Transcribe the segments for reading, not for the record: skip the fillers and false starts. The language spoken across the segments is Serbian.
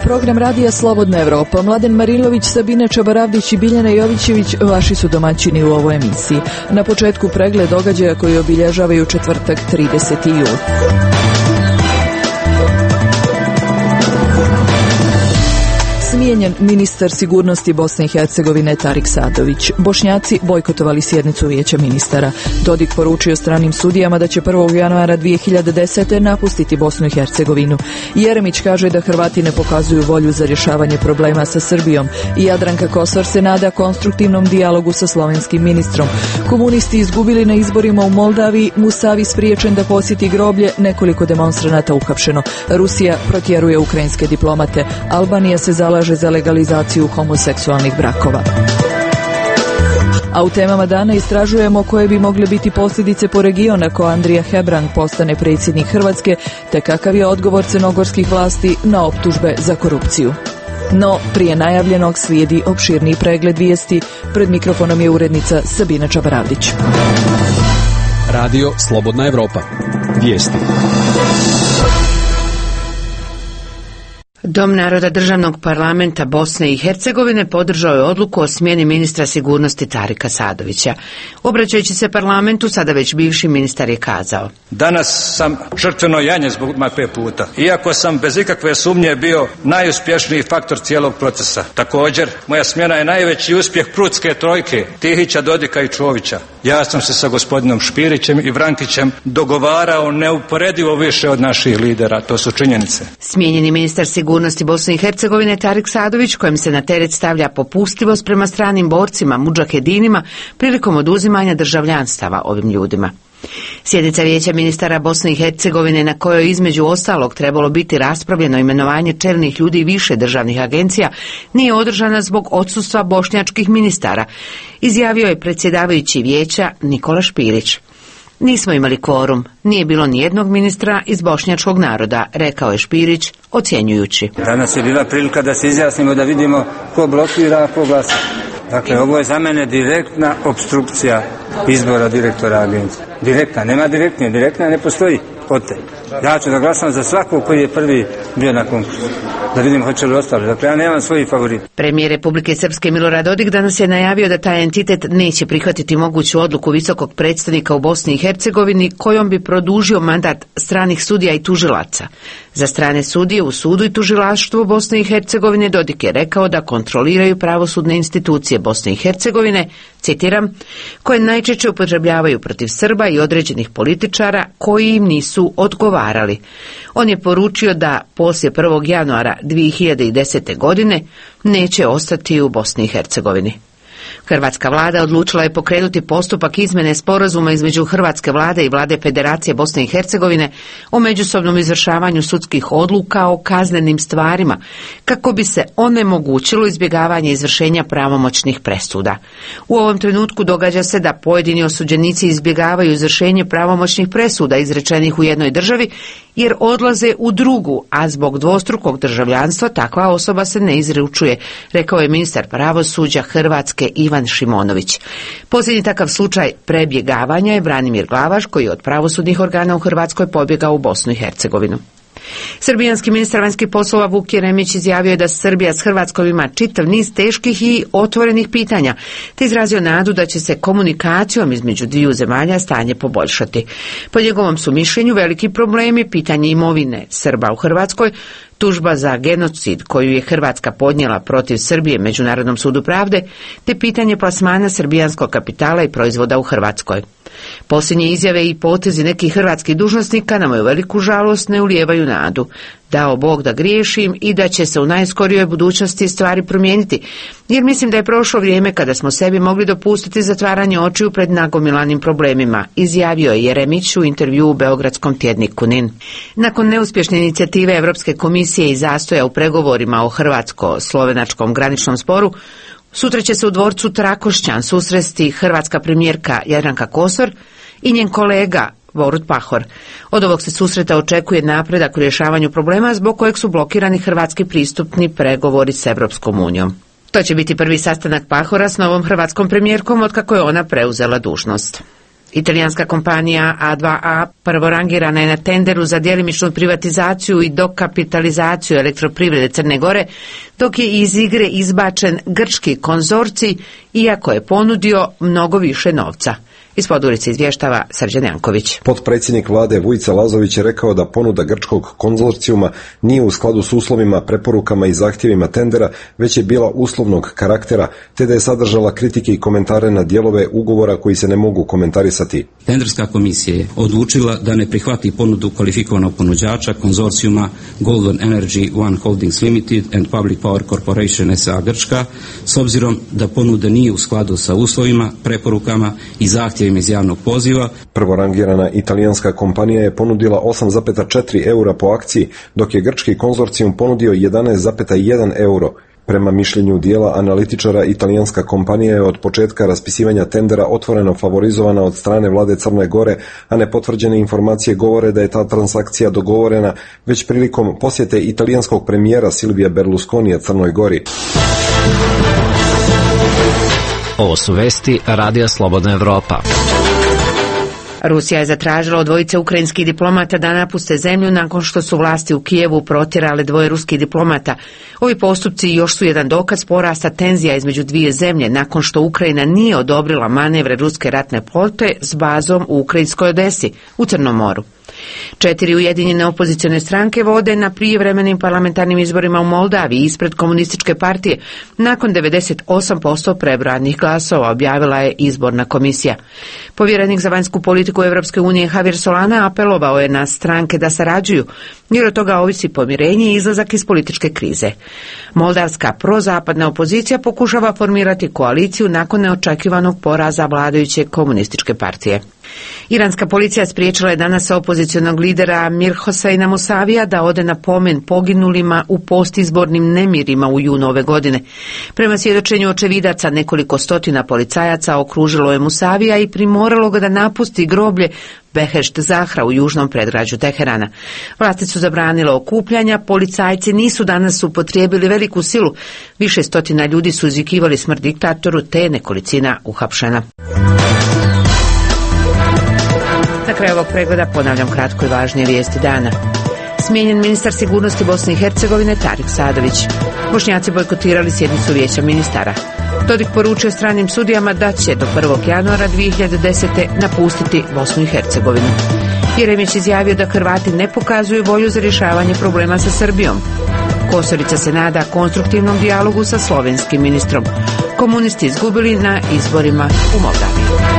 program radija Slobodna Evropa. Mladen Marilović, Sabina Čabaravdić i Biljana Jovićević vaši su domaćini u ovoj emisiji. Na početku pregled događaja koji obilježavaju četvrtak 30. jul. Smijenjen ministar sigurnosti Bosne i Hercegovine Tarik Sadović. Bošnjaci bojkotovali sjednicu vijeća ministara. Dodik poručio stranim sudijama da će 1. januara 2010. napustiti Bosnu i Hercegovinu. Jeremić kaže da Hrvati ne pokazuju volju za rješavanje problema sa Srbijom. I Jadranka Kosor se nada konstruktivnom dijalogu sa slovenskim ministrom. Komunisti izgubili na izborima u Moldaviji, Musavi spriječen da posjeti groblje, nekoliko demonstranata uhapšeno. Rusija protjeruje ukrajinske diplomate. Albanija se zalaže za legalizaciju homoseksualnih brakova. A u temama dana istražujemo koje bi mogle biti posljedice po regionu ako Andrija Hebrang postane predsjednik Hrvatske, te kakav je odgovor crnogorskih vlasti na optužbe za korupciju. No, prije najavljenog slijedi opširniji pregled vijesti. Pred mikrofonom je urednica Sabina Čabaravdić. Radio Slobodna Evropa. Vijesti. Dom naroda Državnog parlamenta Bosne i Hercegovine podržao je odluku o smjeni ministra sigurnosti Tarika Sadovića. Obraćajući se parlamentu, sada već bivši ministar je kazao: Danas sam žrtveno janje zbog makve puta, iako sam bez ikakve sumnje bio najuspješniji faktor cijelog procesa. Također, moja smjena je najveći uspjeh Prudske trojke, Tihića, Dodika i Čovića. Ja sam se sa gospodinom Špirićem i Vrankićem dogovarao neuporedivo više od naših lidera, to su činjenice. Smijenjeni ministar sigurnosti Bosne i Hercegovine Tarik Sadović, kojem se na teret stavlja popustljivost prema stranim borcima, mudžahedinima, prilikom oduzimanja državljanstava ovim ljudima. Sjednica vijeća ministara Bosne i Hercegovine, na kojoj između ostalog trebalo biti raspravljeno imenovanje čelnih ljudi više državnih agencija, nije održana zbog odsustva bošnjačkih ministara, izjavio je predsjedavajući vijeća Nikola Špirić. Nismo imali kvorum, nije bilo ni jednog ministra iz bošnjačkog naroda, rekao je Špirić, ocjenjujući. Danas je bila prilika da se izjasnimo, da vidimo ko blokira, a ko glasa. Dakle, ovo je za mene direktna opstrukcija izbora direktora agencije. Direktna, nema direktnije, direktna ne postoji. Ja ću da glasam za svakog koji je prvi bio na konkursu. Da vidim hoće li ostalo. Dakle, ja nemam svoj favorit. Premijer Republike Srpske Milorad Dodik danas je najavio da taj entitet neće prihvatiti moguću odluku visokog predstavnika u Bosni i Hercegovini kojom bi produžio mandat stranih sudija i tužilaca. Za strane sudije u sudu i tužilaštvu Bosne i Hercegovine Dodik je rekao da kontroliraju pravosudne institucije Bosne i Hercegovine, citiram, koje najčešće upotrebljavaju protiv Srba i određenih političara koji im nisu odgovarali. On je poručio da poslije 1. januara 2010. godine neće ostati u Bosni i Hercegovini. Hrvatska vlada odlučila je pokrenuti postupak izmjene sporazuma između Hrvatske vlade i Vlade Federacije Bosne i Hercegovine o međusobnom izvršavanju sudskih odluka o kaznenim stvarima, kako bi se onemogućilo izbjegavanje izvršenja pravomoćnih presuda. U ovom trenutku događa se da pojedini osuđenici izbjegavaju izvršenje pravomoćnih presuda izrečenih u jednoj državi jer odlaze u drugu, a zbog dvostrukog državljanstva takva osoba se ne izručuje, rekao je ministar pravosuđa Hrvatske Ivan Šimonović. Posljednji takav slučaj prebjegavanja je Branimir Glavaš, koji je od pravosudnih organa u Hrvatskoj pobjegao u Bosnu i Hercegovinu. Srbijanski ministar vanjskih poslova Vuk Jeremić izjavio je da Srbija s Hrvatskom ima čitav niz teških i otvorenih pitanja, te izrazio nadu da će se komunikacijom između dviju zemalja stanje poboljšati. Po njegovom su mišljenju veliki problemi pitanje imovine Srba u Hrvatskoj, tužba za genocid koju je Hrvatska podnijela protiv Srbije Međunarodnom sudu pravde, te pitanje plasmana srbijanskog kapitala i proizvoda u Hrvatskoj. Posljednje izjave i potezi nekih hrvatskih dužnosnika na moju veliku žalost ne ulijevaju nadu. Dao Bog da griješim i da će se u najskorijoj budućnosti stvari promijeniti, jer mislim da je prošlo vrijeme kada smo sebi mogli dopustiti zatvaranje očiju pred nagomilanim problemima, izjavio je Jeremić u intervjuu u beogradskom tjedniku NIN. Nakon neuspješne inicijative Europske komisije i zastoja u pregovorima o hrvatsko-slovenačkom graničnom sporu, sutra će se u dvorcu Trakošćan susresti hrvatska premijerka Jadranka Kosor i njen kolega Borut Pahor. Od ovog se susreta očekuje napredak u rješavanju problema zbog kojeg su blokirani hrvatski pristupni pregovori s Europskom unijom. To će biti prvi sastanak Pahora s novom hrvatskom premijerkom otkako je ona preuzela dužnost. Italijanska kompanija A2A prvorangirana je na tenderu za djelimičnu privatizaciju i dokapitalizaciju elektroprivrede Crne Gore, dok je iz igre izbačen grčki konzorcij, iako je ponudio mnogo više novca. Iz Podgorice izvještava Srđan Janković. Potpredsjednik vlade Vujica Lazović je rekao da ponuda grčkog konzorcijuma nije u skladu s uslovima, preporukama i zahtjevima tendera, već je bila uslovnog karaktera, te da je sadržala kritike i komentare na dijelove ugovora koji se ne mogu komentarisati. Tenderska komisija je odlučila da ne prihvati ponudu kvalifikovanog ponuđača konzorcijuma Golden Energy One Holdings Limited and Public Power Corporation SA Grčka, s obzirom da ponuda nije u skladu sa uslovima, preporukama i zahtjevima iz javnog poziva. Prvorangirana italijanska kompanija je ponudila 8,4 eura po akciji, dok je grčki konzorcijum ponudio 11,1 euro. Prema mišljenju dijela analitičara, italijanska kompanija je od početka raspisivanja tendera otvoreno favorizovana od strane vlade Crne Gore, a nepotvrđene informacije govore da je ta transakcija dogovorena već prilikom posjete italijanskog premijera Silvija Berlusconija Crnoj Gori. Ovo su vesti Radija Slobodna Evropa. Rusija je zatražila od dvojice ukrajinskih diplomata da napuste zemlju nakon što su vlasti u Kijevu protjerale dvoje ruskih diplomata. Ovi postupci još su jedan dokaz porasta tenzija između dvije zemlje nakon što Ukrajina nije odobrila manevre ruske ratne flote s bazom u ukrajinskoj Odesi u Crnom moru. 4 ujedinjene opozicione stranke vode na prijevremenim parlamentarnim izborima u Moldaviji ispred komunističke partije nakon 98% prebrojanih glasova, objavila je izborna komisija. Povjerenik za vanjsku politiku Europske unije Javier Solana apelovao je na stranke da sarađuju, jer od toga ovisi pomirenje i izlazak iz političke krize. Moldavska prozapadna opozicija pokušava formirati koaliciju nakon neočekivanog poraza vladajuće komunističke partije. Iranska policija spriječila je danas opozicionog lidera Mir Hoseina Musavija da ode na pomen poginulima u postizbornim nemirima u junu ove godine. Prema svjedočenju očevidaca, nekoliko stotina policajaca okružilo je Musavija i primoralo ga da napusti groblje Behešt Zahra u južnom predgrađu Teherana. Vlasti su zabranile okupljanja, policajci nisu danas upotrijebili veliku silu, više stotina ljudi su izvikivali smrt diktatoru, te je nekolicina uhapšena. Na kraju ovog pregleda ponavljam kratko i važnije vijesti dana. Smijenjen ministar sigurnosti Bosne i Hercegovine Tarik Sadović. Bošnjaci bojkotirali sjednicu vijeća ministara. Dodik poručio stranim sudijama da će do 1. januara 2010. napustiti Bosnu i Hercegovinu. Jeremić izjavio da Hrvati ne pokazuju volju za rješavanje problema sa Srbijom. Kosorica se nada konstruktivnom dijalogu sa slovenskim ministrom. Komunisti izgubili na izborima u Moldaviji.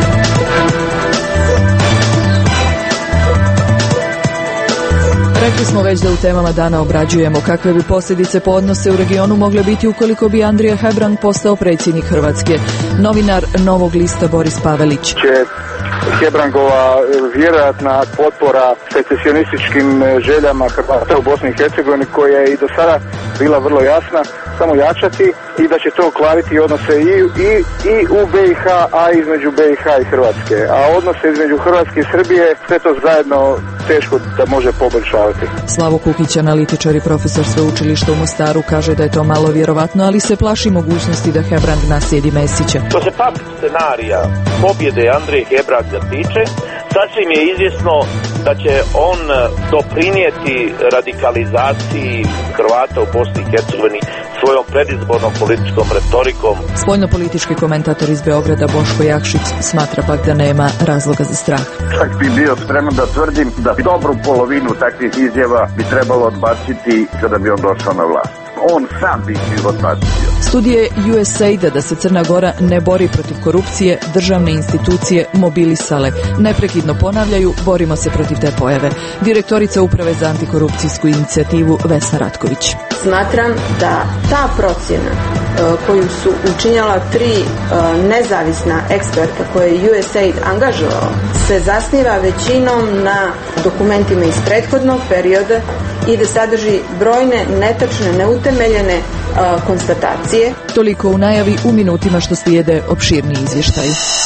Rekli smo već da u temama dana obrađujemo kakve bi posljedice po odnose u regionu mogle biti ukoliko bi Andrija Hebrang postao predsjednik Hrvatske. Novinar Novog lista Boris Pavelić. Hebrangova vjerojatna potpora secesionističkim željama Hrvata u Bosni i Hercegovini, koja je i do sada bila vrlo jasna, samo jačati i da će to kvariti odnose i u BiH, a između BiH i Hrvatske. A odnose između Hrvatske i Srbije, sve to zajedno teško da može poboljšavati. Slavo Kukić, analitičar i profesor sveučilišta u Mostaru, kaže da je to malo vjerovatno, ali se plaši mogućnosti da Hebrang naslijedi Mesića. Što se pak scenarija pobjede Andreja Hebranga tiče, sasvim je izvjesno da će on doprinijeti radikalizaciji Hrvata u Bosni i Hercegovini svojom predizbornom političkom retorikom. Spoljnopolitički komentator iz Beograda Boško Jakšić smatra pak da nema razloga za strah. Čak bi bio spreman da tvrdim da dobru polovinu takvih izjava bi trebalo odbaciti kada bi on došao na vlast. On sam bi ih odbacio. Studije USAID-a da se Crna Gora ne bori protiv korupcije, državne institucije mobilisale. Neprekidno ponavljaju, borimo se protiv te pojave. Direktorica Uprave za antikorupcijsku inicijativu Vesna Ratković. Smatram da ta procjena koju su učinjala 3 nezavisna eksperta koje je USAID angažovao se zasniva većinom na dokumentima iz prethodnog perioda i da sadrži brojne netačne, neutemeljene konstatacije. Toliko u najavi, u minutima što slijede opširni izvještaj.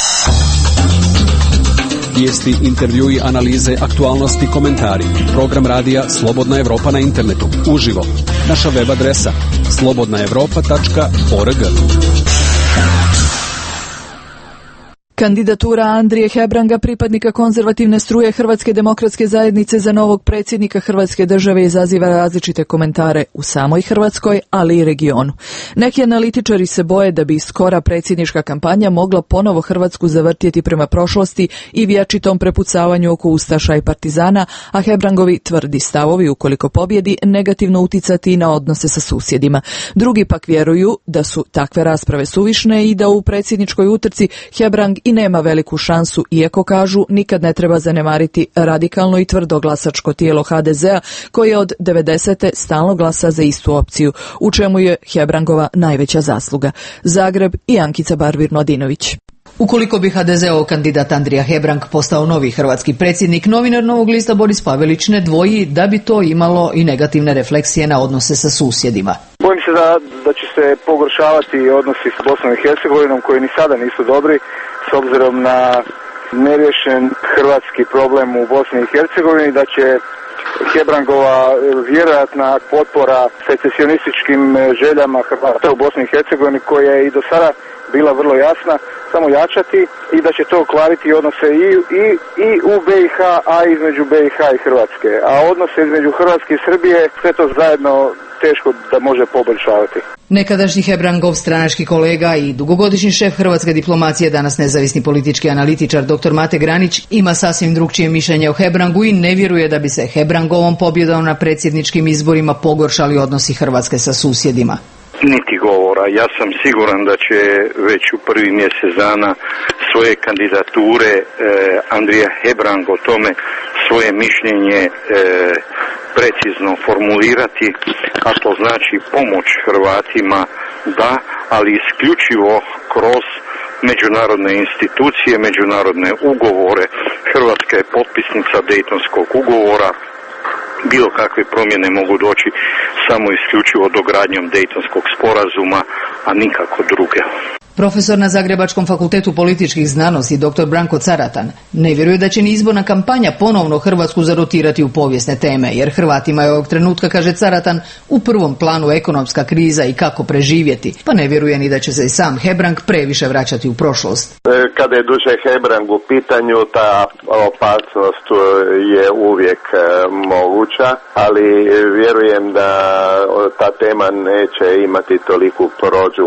Vijesti, intervjui, analize, aktualnosti, komentari. Program radija Slobodna Evropa na internetu. Uživo. Naša web adresa slobodnaevropa.org. Kandidatura Andrije Hebranga, pripadnika konzervativne struje Hrvatske demokratske zajednice za novog predsjednika Hrvatske države, izaziva različite komentare u samoj Hrvatskoj, ali i regionu. Neki analitičari se boje da bi skora predsjednička kampanja mogla ponovo Hrvatsku zavrtjeti prema prošlosti i vječitom prepucavanju oko ustaša i partizana, a Hebrangovi tvrdi stavovi, ukoliko pobjedi, negativno uticati na odnose sa susjedima. Drugi pak vjeruju da su takve rasprave suvišne i da u predsjedničkoj utrci Hebrang i nema veliku šansu, iako kažu nikad ne treba zanemariti radikalno i tvrdo glasačko tijelo HDZ-a koje od 90. stalno glasa za istu opciju, u čemu je Hebrangova najveća zasluga. Zagreb i Ankica Barbir-Mladinović. Ukoliko bi HDZ-ov kandidat Andrija Hebrang postao novi hrvatski predsjednik, novinar Novog lista Boris Pavelić ne dvoji da bi to imalo i negativne refleksije na odnose sa susjedima. Bojim se da će se pogoršavati odnosi s Bosnom i Hercegovinom koji ni sada nisu dobri s obzirom na neriješen hrvatski problem u Bosni i Hercegovini, da će Hebrangova vjerojatna potpora secesionističkim željama Hrvata u Bosni i Hercegovini, koja je i do sada bila vrlo jasna, samo jačati i da će to kvariti odnose i u BiH, a između BiH i Hrvatske. A odnose između Hrvatske i Srbije, sve to zajedno teško da može poboljšavati. Nekadašnji Hebrangov stranački kolega i dugogodišnji šef hrvatske diplomacije, danas nezavisni politički analitičar dr. Mate Granić, ima sasvim drukčije mišljenje o Hebrangu i ne vjeruje da bi se Hebrangovom pobjedom na predsjedničkim izborima pogoršali odnosi Hrvatske sa susjedima. Niti govora. Ja sam siguran da će već u prvi mjesec dana svoje kandidature Andrija Hebrang o tome svoje mišljenje precizno formulirati, a to znači pomoć Hrvatima, da, ali isključivo kroz međunarodne institucije, međunarodne ugovore. Hrvatska je potpisnica Dejtonskog ugovora. Bilo kakve promjene mogu doći samo isključivo dogradnjom Dejtonskog sporazuma, a nikako druge. Profesor na Zagrebačkom fakultetu političkih znanosti dr. Branko Caratan ne vjeruje da će ni izborna kampanja ponovno Hrvatsku zarotirati u povijesne teme, jer Hrvatima je ovog trenutka, kaže Caratan, u prvom planu ekonomska kriza i kako preživjeti, pa ne vjeruje ni da će se i sam Hebrang previše vraćati u prošlost. Kada je duže Hebrang u pitanju, ta opasnost je uvijek moguća, ali vjerujem da ta tema neće imati toliku prođu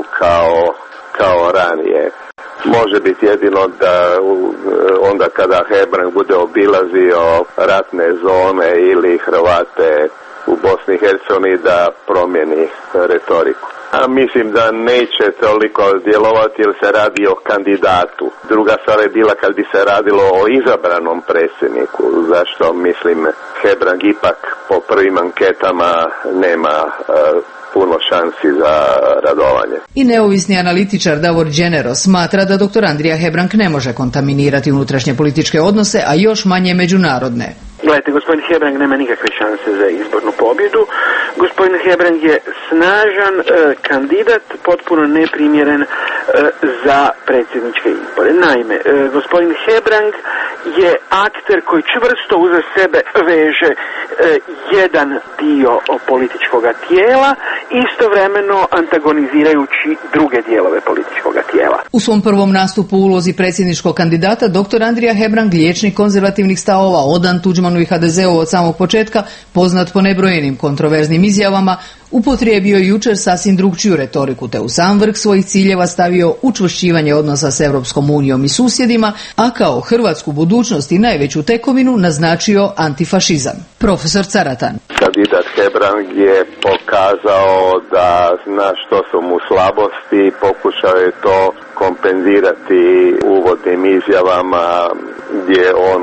kao ranije. Može biti jedino da onda kada Hebrang bude obilazio ratne zone ili Hrvate u Bosni i Hercegovini da promijeni retoriku. A mislim da neće toliko djelovati jer se radi o kandidatu. Druga stvar je bila kad bi se radilo o izabranom predsjedniku, zašto mislim Hebrang ipak po prvim anketama nema puno šansi za radovanje. I neovisni analitičar Davor Đenero smatra da dr. Andrija Hebrang ne može kontaminirati unutrašnje političke odnose, a još manje međunarodne. Gledajte, gospodin Hebrang nema nikakve šanse za izbornu pobjedu. Gospodin Hebrang je snažan kandidat, potpuno neprimjeren za predsjedničke izbore. Naime, gospodin Hebrang je akter koji čvrsto uza sebe veže jedan dio političkog tijela, istovremeno antagonizirajući druge dijelove političkog tijela. U svom prvom nastupu u ulozi predsjedničkog kandidata dr. Andrija Hebrang, liječnik konzervativnih stavova, odan Tuđmanu i HDZ-u od samog početka, poznat po nebrojenim kontroverznim izjavama, upotrijebio jučer sasvim drugčiju retoriku, te u sam vrh svojih ciljeva stavio učvršćivanje odnosa s Europskom unijom i susjedima, a kao hrvatsku budućnost i najveću tekovinu naznačio antifašizam. Profesor Caratan. Kandidat Hebrang je pokazao da zna što su mu slabosti, pokušao je to kompenzirati uvodnim izjavama gdje on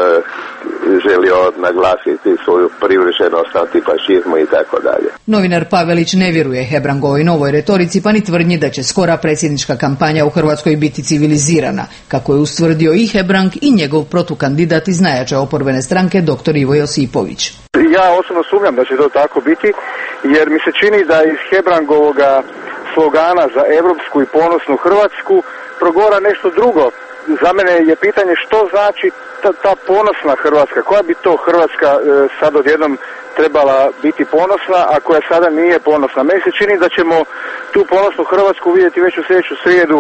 želio naglasiti svoju privrženost antifašizmu i tako dalje. Novinar Pavelić ne vjeruje Hebrangovoj novoj retorici, pa ni tvrdnji da će skora predsjednička kampanja u Hrvatskoj biti civilizirana, kako je ustvrdio i Hebrang i njegov protukandidat iz najjače oporbene stranke dr. Ivo Josipović. Ja osobno sumnjam da će to tako biti, jer mi se čini da iz Hebrangovoga slogana za europsku i ponosnu Hrvatsku progora nešto drugo. Za mene je pitanje što znači ta ponosna Hrvatska, koja bi to Hrvatska sad odjednom trebala biti ponosna, a koja sada nije ponosna. Meni se čini da ćemo tu ponosnu Hrvatsku vidjeti već u sljedeću srijedu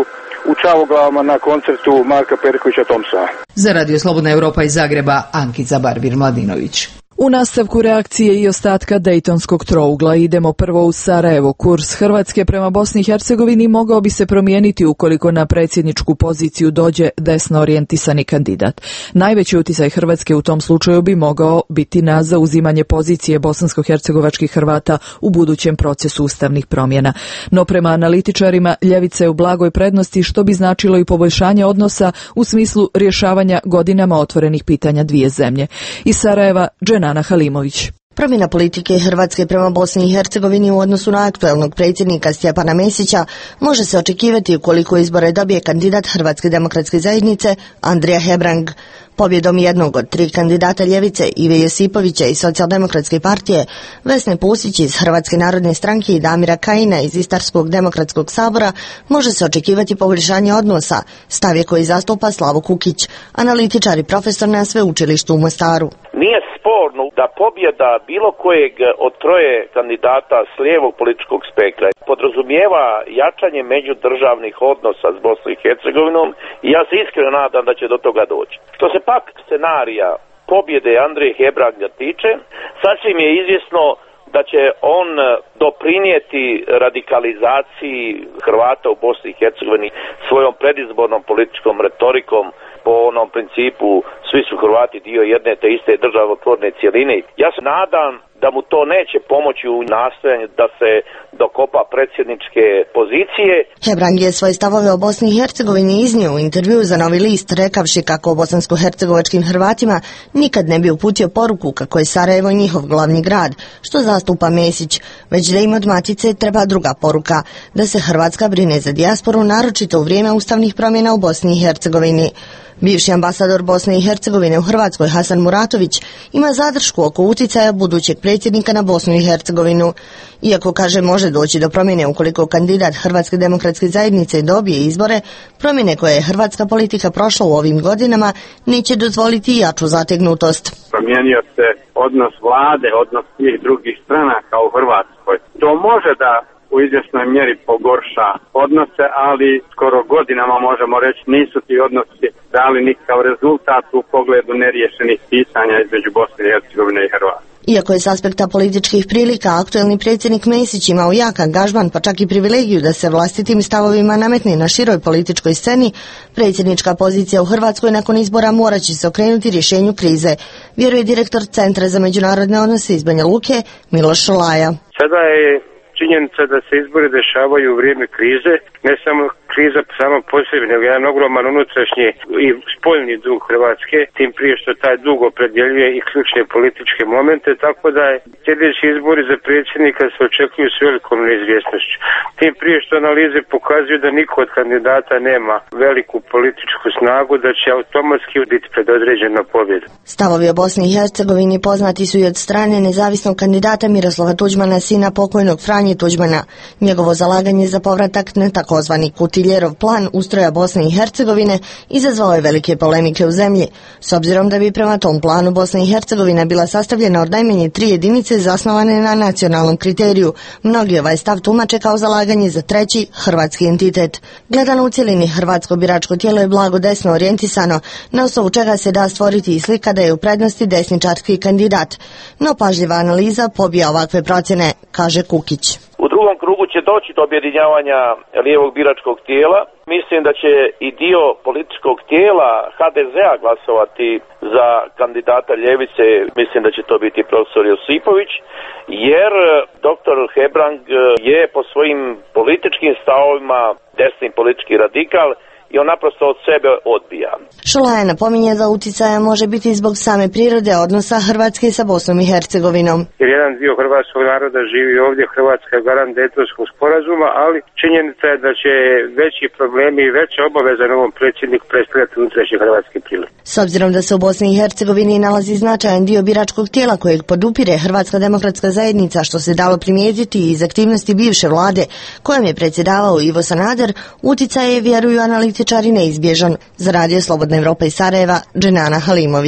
u Čavoglavama na koncertu Marka Perkovića Thompsona. Za Radio Slobodna Europa iz Zagreba, Ankica Barbir-Mladinović. U nastavku reakcije i ostatka Dejtonskog trougla idemo prvo u Sarajevo. Kurs Hrvatske prema Bosni i Hercegovini mogao bi se promijeniti ukoliko na predsjedničku poziciju dođe desno orijentisani kandidat. Najveći utjecaj Hrvatske u tom slučaju bi mogao biti na zauzimanje pozicije bosansko-hercegovačkih Hrvata u budućem procesu ustavnih promjena. No prema analitičarima ljevica je u blagoj prednosti, što bi značilo i poboljšanje odnosa u smislu rješavanja godinama otvorenih pitanja dvije zemlje. Iz Sarajeva, Dženana Halimović. Promjena politike Hrvatske prema Bosni i Hercegovini u odnosu na aktualnog predsjednika Stjepana Mesića može se očekivati ukoliko izbore dobije kandidat Hrvatske demokratske zajednice Andrija Hebrang. Pobjedom jednog od tri kandidata ljevice, Ive Josipovića iz Socijaldemokratske partije, Vesne Pusić iz Hrvatske narodne stranke i Damira Kajina iz Istarskog demokratskog sabora, može se očekivati poboljšanje odnosa, stav je koji zastupa Slavo Kukić, analitičar i profesor na sveučilištu u Mostaru. Nije sporno da pobjeda bilo kojeg od troje kandidata s lijevog političkog spektra podrazumijeva jačanje međudržavnih odnosa s Bosnom i Hercegovinom i ja se iskreno nadam da će do toga doći. Što se pak scenarija pobjede Andrije Hebranga tiče, sasvim je izvjesno da će on doprinijeti radikalizaciji Hrvata u Bosni i Hercegovini svojom predizbornom političkom retorikom po onom principu svi su Hrvati dio jedne te iste državotvorne cjeline. Ja se nadam da mu to neće pomoći u nastojanju da se dokopa predsjedničke pozicije. Hebrang je svoje stavove o Bosni i Hercegovini iznio u intervju za Novi list, rekavši kako o bosansko-hercegovačkim Hrvatima nikad ne bi uputio poruku kako je Sarajevo njihov glavni grad, što zastupa Mesić, već da im od matice treba druga poruka, da se Hrvatska brine za dijasporu, naročito u vrijeme ustavnih promjena u Bosni i Hercegovini. Bivši ambasador Bosne i Hercegovine u Hrvatskoj Hasan Muratović ima zadršku oko utjecaja budućeg predsjednika na Bosnu i Hercegovinu. Iako kaže može doći do promjene ukoliko kandidat Hrvatske demokratske zajednice dobije izbore, promjene koje je hrvatska politika prošla u ovim godinama neće dozvoliti jaču zategnutost. Promijenio se odnos vlade, odnos svih drugih stranaka u Hrvatskoj. To može da u izvjesnoj mjeri pogorša odnose, ali skoro godinama možemo reći nisu ti odnosi dali nikakav rezultat u pogledu neriješenih pitanja između Bosne i Hercegovine i Hrvatske. Iako je s aspekta političkih prilika aktuelni predsjednik Mesić imao jak angažman, pa čak i privilegiju da se vlastitim stavovima nametne na široj političkoj sceni, predsjednička pozicija u Hrvatskoj nakon izbora morat će se okrenuti rješenju krize, vjeruje direktor Centra za međunarodne odnose iz Banja Luke Miloš Šolaja. Sada je činjenica da se izbori dešavaju u vrijeme krize, ne samo kriza sama po sebi, nego jedan ogroman unutrašnji i spoljni dug Hrvatske, tim prije što taj dug opredjeljuje i ključne političke momente, tako da je sljedeći izbori za predsjednika se očekuju s velikom neizvjesnošću. Tim prije što analize pokazuju da niko od kandidata nema veliku političku snagu, da će automatski biti predodređena pobjeda. Stavovi o Bosni i Hercegovini poznati su i od strane nezavisnog kandidata Miroslava Tuđmana, sina pokojnog Franje Tuđmana. Njegovo zalaganje za povratak na takozvani Kutiljerov plan ustroja Bosne i Hercegovine izazvao je velike polemike u zemlji. S obzirom da bi prema tom planu Bosna i Hercegovina bila sastavljena od najmanje 3 jedinice zasnovane na nacionalnom kriteriju, mnogi ovaj stav tumače kao zalaganje za treći hrvatski entitet. Gledano u cjelini, hrvatsko biračko tijelo je blago desno orijentisano, na osnovu čega se da stvoriti i slika da je u prednosti desničarski kandidat. No pažljiva analiza pobija ovakve procjene, kaže Kukić. U drugom krugu će doći do objedinjavanja lijevog biračkog tijela. Mislim da će i dio političkog tijela HDZ-a glasovati za kandidata ljevice. Mislim da će to biti profesor Josipović, jer dr. Hebrang je po svojim političkim stavovima desni politički radikal i on naprosto od sebe odbija. Šolaja napominje da utjecaja može biti zbog same prirode odnosa Hrvatske sa Bosnom i Hercegovinom. Jer jedan dio hrvatskog naroda živi ovdje, Hrvatska je garant Dejtonskog sporazuma, ali činjenica je da će veći problemi i veća obaveza novom predsjedniku predstavljati unutrašnji hrvatski prilog. S obzirom da se u Bosni i Hercegovini nalazi značajan dio biračkog tijela kojeg podupire Hrvatska demokratska zajednica, što se dalo primijetiti iz aktivnosti bivše vlade kojom je predsjedavao Ivo Sanader, utjecaj je, vjeruju analitičari, neizbježan. Za Radio Slobodna Evropa iz Sarajeva, Dženana Halimović.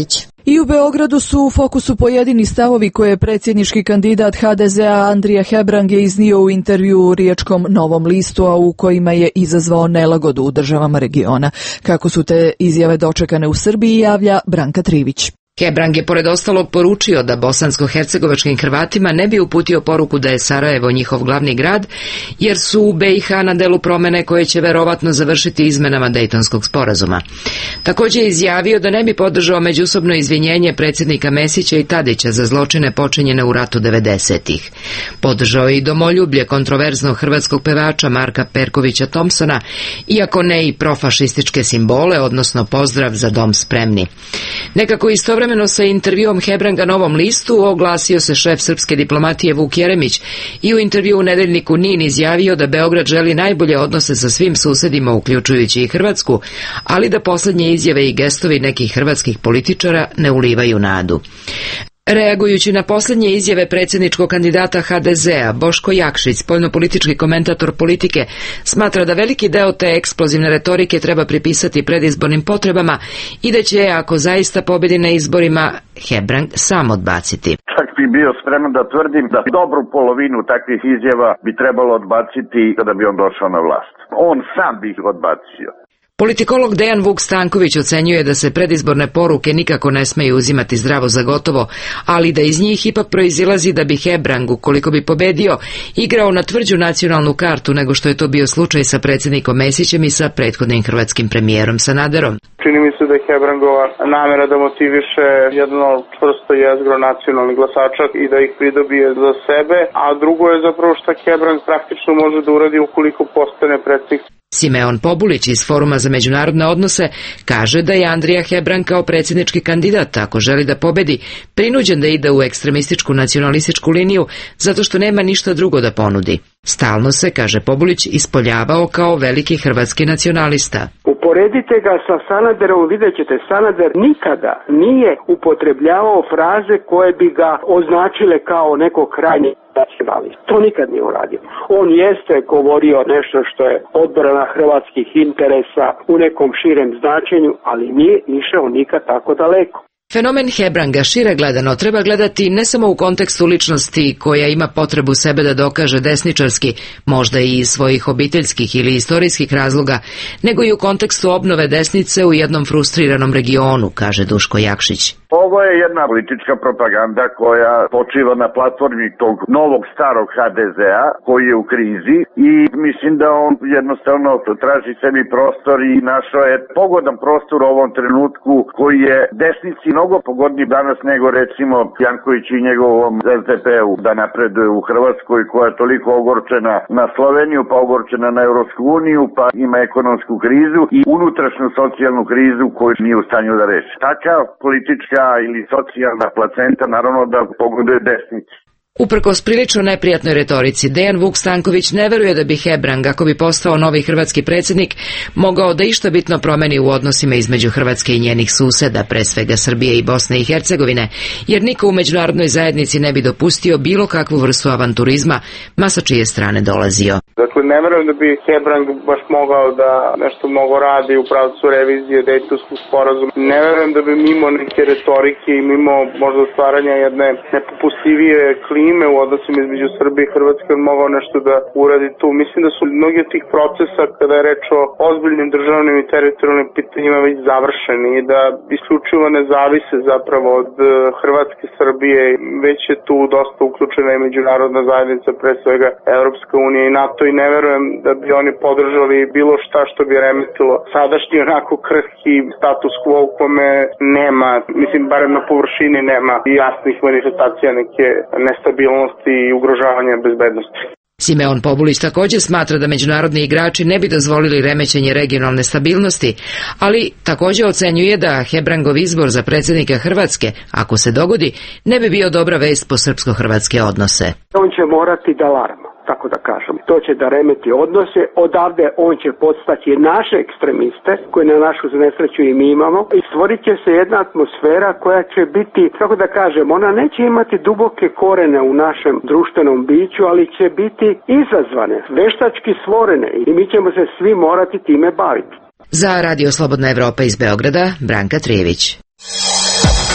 I u Beogradu su u fokusu pojedini stavovi koje je predsjednički kandidat HDZ-a Andrija Hebrang je iznio u intervju u riječkom Novom listu, a u kojima je izazvao nelagodu u državama regiona. Kako su te izjave dočekane u Srbiji, javlja Branka Trivić. Hebrang je pored ostalog poručio da bosansko-hercegovačkim Hrvatima ne bi uputio poruku da je Sarajevo njihov glavni grad, jer su u BiH na delu promene koje će verovatno završiti izmenama Dejtonskog sporazuma. Također je izjavio da ne bi podržao međusobno izvinjenje predsjednika Mesića i Tadića za zločine počinjene u ratu 90-ih. Podržao je i domoljublje kontroverznog hrvatskog pevača Marka Perkovića Thompsona, iako ne i profašističke simbole, odnosno pozdrav za dom spremni. Nekako istovremeno sa intervjuom Hebranga Novom listu oglasio se šef srpske diplomatije Vuk Jeremić i u intervju u nedeljniku NIN izjavio da Beograd želi najbolje odnose sa svim susedima, uključujući i Hrvatsku, ali da posljednje izjave i gestovi nekih hrvatskih političara ne ulivaju nadu. Reagujući na posljednje izjave predsjedničkog kandidata HDZ-a, Boško Jakšić, spoljnopolitički komentator Politike, smatra da veliki deo te eksplozivne retorike treba pripisati predizbornim potrebama i da će, ako zaista pobjedi na izborima, Hebrang sam odbaciti. Čak bi bio spreman da tvrdim da dobru polovinu takvih izjava bi trebalo odbaciti kada bi on došao na vlast. On sam bi ih odbacio. Politikolog Dejan Vuk Stanković ocenjuje da se predizborne poruke nikako ne smeju uzimati zdravo za gotovo, ali da iz njih ipak proizilazi da bi Hebrang, ukoliko bi pobedio, igrao na tvrđu nacionalnu kartu nego što je to bio slučaj sa predsjednikom Mesićem i sa prethodnim hrvatskim premijerom Sanaderom. Čini mi se da je Hebrangova namera da motiviše jedno čvrsto jezgro nacionalnih glasača i da ih pridobije za sebe, a drugo je zapravo što Hebrang praktično može da uradi ukoliko postane predsjednik. Simeon Pobulić iz Foruma za međunarodne odnose kaže da je Andrija Hebrang kao predsjednički kandidat, ako želi da pobedi, prinuđen da ide u ekstremističku nacionalističku liniju zato što nema ništa drugo da ponudi. Stalno se, kaže Pobulić, ispoljavao kao veliki hrvatski nacionalista. Uporedite ga sa Sanaderom, vidjet ćete, Sanader nikada nije upotrebljavao fraze koje bi ga označile kao neko krajnje nacionalista. To nikad nije uradio. On jeste govorio nešto što je odbrana hrvatskih interesa u nekom širem značenju, ali nije išao nikad tako daleko. Fenomen Hebranga šire gledano treba gledati ne samo u kontekstu ličnosti koja ima potrebu sebe da dokaže desničarski, možda i iz svojih obiteljskih ili istorijskih razloga, nego i u kontekstu obnove desnice u jednom frustriranom regionu, kaže Duško Jakšić. Ovo je jedna politička propaganda koja počiva na platformi tog novog starog HDZ-a koji je u krizi i mislim da on jednostavno traži sebi prostor i našao je pogodan prostor u ovom trenutku koji je desnici mnogo pogodniji danas nego recimo Janković i njegovom LDP-u da napreduje u Hrvatskoj koja je toliko ogorčena na Sloveniju, pa ogorčena na Europsku uniju, pa ima ekonomsku krizu i unutrašnju socijalnu krizu koju nije u stanju da reši. Takav politička ili socijalna placenta naravno da pogoduje desnici. Uprkos prilično neprijatnoj retorici, Dejan Vuk Stanković ne veruje da bi Hebrang, ako bi postao novi hrvatski predsjednik, mogao da išta bitno promeni u odnosima između Hrvatske i njenih suseda, pre svega Srbije i Bosne i Hercegovine, jer niko u međunarodnoj zajednici ne bi dopustio bilo kakvu vrstu avanturizma, ma sa čije strane dolazio. Dakle, ne verujem da bi Hebrang baš mogao da nešto mnogo radi u pravcu revizije Dejtonskog sporazuma. Ne verujem da bi mimo neke retorike i mimo možda stvaranja jedne nepopustivije klime u odnosima između Srbije i Hrvatske mogao nešto da uradi tu. Mislim da su mnogi od tih procesa kada je reč o ozbiljnim državnim i teritorijalnim pitanjima već završeni i da isključivo ne zavise zapravo od Hrvatske, Srbije, već je tu dosta uključena i međunarodna zajednica, pre svega Evropska unija i NATO i ne verujem da bi oni podržali bilo šta što bi remetilo sadašnji onako krhki status quo u kome nema, mislim barem na površini nema jasnih manifestacija neke nestabilnosti i ugrožavanja bezbednosti. Simeon Pobulić također smatra da međunarodni igrači ne bi dozvolili remećenje regionalne stabilnosti, ali također ocenjuje da Hebrangov izbor za predsjednika Hrvatske, ako se dogodi, ne bi bio dobra vest po srpsko-hrvatske odnose. On će morati da larma, tako da kažem. To će da remeti odnose, odavde on će podstaći naše ekstremiste, koje na našu nesreću i mi imamo, i stvorit će se jedna atmosfera koja će biti, kako da kažem, ona neće imati duboke korene u našem društvenom biću, ali će biti izazvane, veštački stvorene i mi ćemo se svi morati time baviti. Za Radio Slobodna Evropa iz Beograda, Branka Trijević.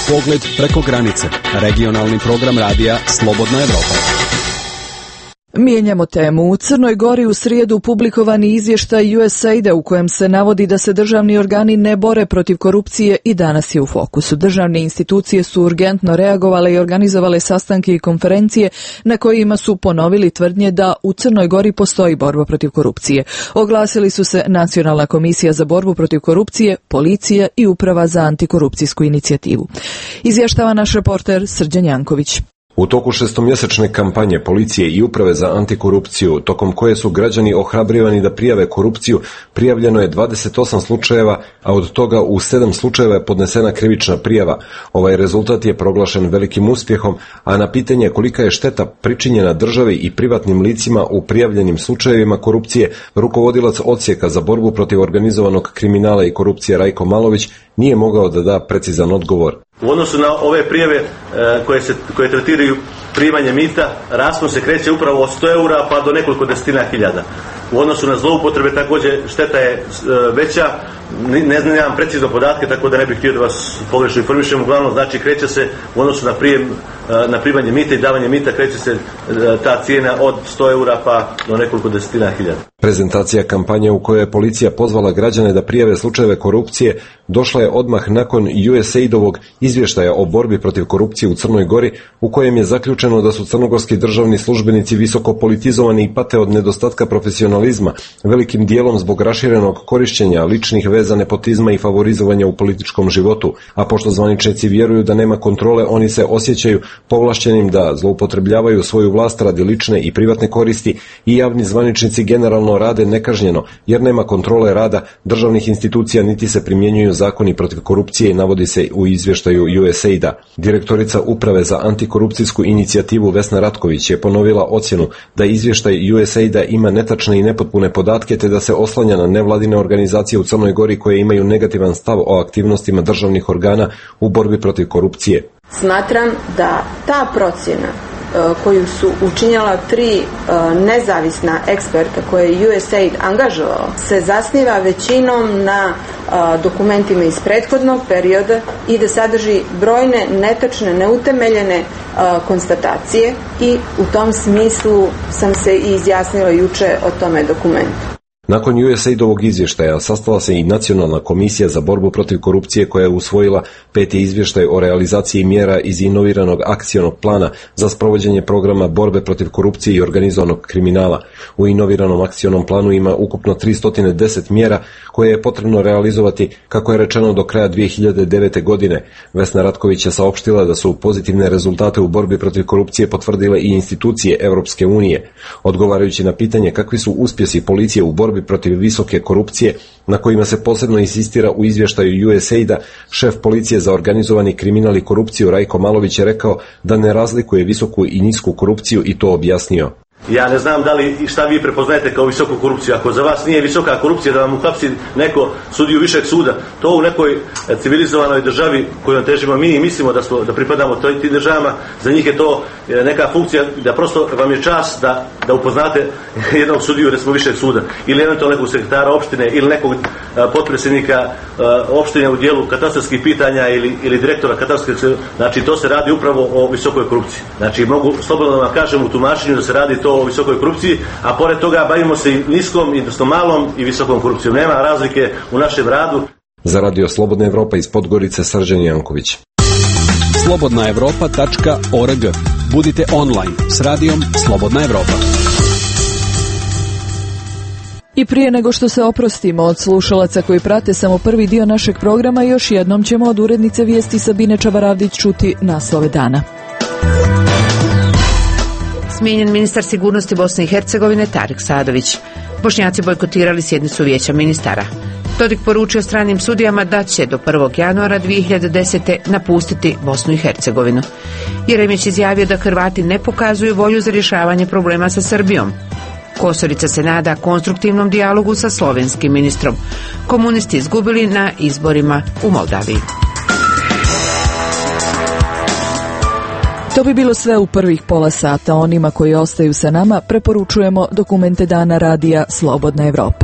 Pogled preko granice. Regionalni program radija Slobodna Evropa. Mijenjamo temu. U Crnoj Gori u srijedu publikovani izvještaj USAID-a u kojem se navodi da se državni organi ne bore protiv korupcije i danas je u fokusu. Državne institucije su urgentno reagovale i organizovale sastanke i konferencije na kojima su ponovili tvrdnje da u Crnoj Gori postoji borba protiv korupcije. Oglasili su se Nacionalna komisija za borbu protiv korupcije, policija i Uprava za antikorupcijsku inicijativu. Izvještava naš reporter Srđan Janković. U toku šestomjesečne kampanje policije i Uprave za antikorupciju, tokom koje su građani ohrabrivani da prijave korupciju, prijavljeno je 28 slučajeva, a od toga u 7 slučajeva je podnesena krivična prijava. Ovaj rezultat je proglašen velikim uspjehom, a na pitanje kolika je šteta pričinjena državi i privatnim licima u prijavljenim slučajevima korupcije, rukovodilac odsjeka za borbu protiv organizovanog kriminala i korupcije Rajko Malović nije mogao da da precizan odgovor. U odnosu na ove prijave koje tretiraju primanje mita, raspon se kreće upravo od 100 eura pa do nekoliko desetina hiljada. U odnosu na zloupotrebe također šteta je veća, ne znam, nemam precizno podatke, tako da ne bih htio da vas pogrešno informišem. Uglavnom, znači, kreće se u odnosu na primanje mita i davanje mita, kreće se ta cijena od 100 eura pa do nekoliko desetina hiljada. Prezentacija kampanje u kojoj je policija pozvala građane da prijave slučajeve korupcije došla je odmah nakon USAID-ovog izvještaja o borbi protiv korupcije u Crnoj Gori, u kojem je zaključeno da su crnogorski državni službenici visoko politizovani i pate od nedostatka profesionalizma, velikim dijelom zbog raširenog korišćenja ličnih veza, nepotizma i favorizovanja u političkom životu, a pošto zvaničnici vjeruju da nema kontrole, oni se osjećaju povlašćenim da zloupotrebljavaju svoju vlast radi lične i privatne koristi i javni zvaničnici generalno rade nekažnjeno, jer nema kontrole rada državnih institucija niti se primjenjuju zakoni protiv korupcije, navodi se u izvještaju USAID-a. Direktorica Uprave za antikorupcijsku inicijativu Vesna Ratković je ponovila ocjenu da izvještaj USAID-a ima netačne i nepotpune podatke te da se oslanja na nevladine organizacije u Crnoj Gori koje imaju negativan stav o aktivnostima državnih organa u borbi protiv korupcije. Smatram da ta procjena koju su učinjala 3 nezavisna eksperta koje je USAID angažovao se zasniva većinom na dokumentima iz prethodnog perioda i da sadrži brojne netačne, neutemeljene konstatacije i u tom smislu sam se i izjasnila juče o tome dokumentu. Nakon USAID-ovog izvještaja sastala se i Nacionalna komisija za borbu protiv korupcije koja je usvojila 5. izvještaj o realizaciji mjera iz inoviranog akcionog plana za sprovođenje programa borbe protiv korupcije i organizovanog kriminala. U inoviranom akcionom planu ima ukupno 310 mjera koje je potrebno realizovati, kako je rečeno, do kraja 2009. godine. Vesna Ratković je saopštila da su pozitivne rezultate u borbi protiv korupcije potvrdile i institucije Europske unije. Odgovarajući na pitanje kakvi su uspjesi policije u borbi protiv visoke korupcije, na kojima se posebno insistira u izvještaju USAID-a, šef policije za organizovani kriminal i korupciju Rajko Malović je rekao da ne razlikuje visoku i nisku korupciju i to objasnio. Ja ne znam da li šta vi prepoznajete kao visoku korupciju. Ako za vas nije visoka korupcija da vam uhapsi neko sudiju višeg suda, to u nekoj civilizovanoj državi kojom težimo mi i mislimo da pripadamo tim državama, za njih je to neka funkcija da prosto vam je čast da upoznate jednog sudiju recimo višeg suda ili eventualno nekog sekretara opštine ili nekog potpredsjednika opštine u dijelu katastarskih pitanja ili direktora katastarskih. Znači to se radi upravo o visokoj korupciji. Znači mogu slobodno da vam kažem u tumačenju da se radi to o visokoj korupciji, a pored toga bavimo se i niskom, odnosno malom i visokom korupcijom. Nema razlike u našem radu. Za Radio Slobodna Evropa iz Podgorice, Srđan Janković. slobodnaevropa.org. Budite online s radijom Slobodna Evropa. I prije nego što se oprostimo od slušalaca koji prate samo prvi dio našeg programa, još jednom ćemo od urednice vijesti Sabine Čabaravdić čuti naslove dana. Smijenjen ministar sigurnosti Bosne i Hercegovine Tarik Sadović. Bošnjaci bojkotirali sjednicu vijeća ministara. Dodik poručio stranim sudijama da će do 1. januara 2010. napustiti Bosnu i Hercegovinu. Jeremić izjavio da Hrvati ne pokazuju volju za rješavanje problema sa Srbijom. Kosorica se nada konstruktivnom dijalogu sa slovenskim ministrom. Komunisti izgubili na izborima u Moldaviji. To bi bilo sve u prvih pola sata. Onima koji ostaju sa nama preporučujemo dokumente dana radija Slobodna Evropa.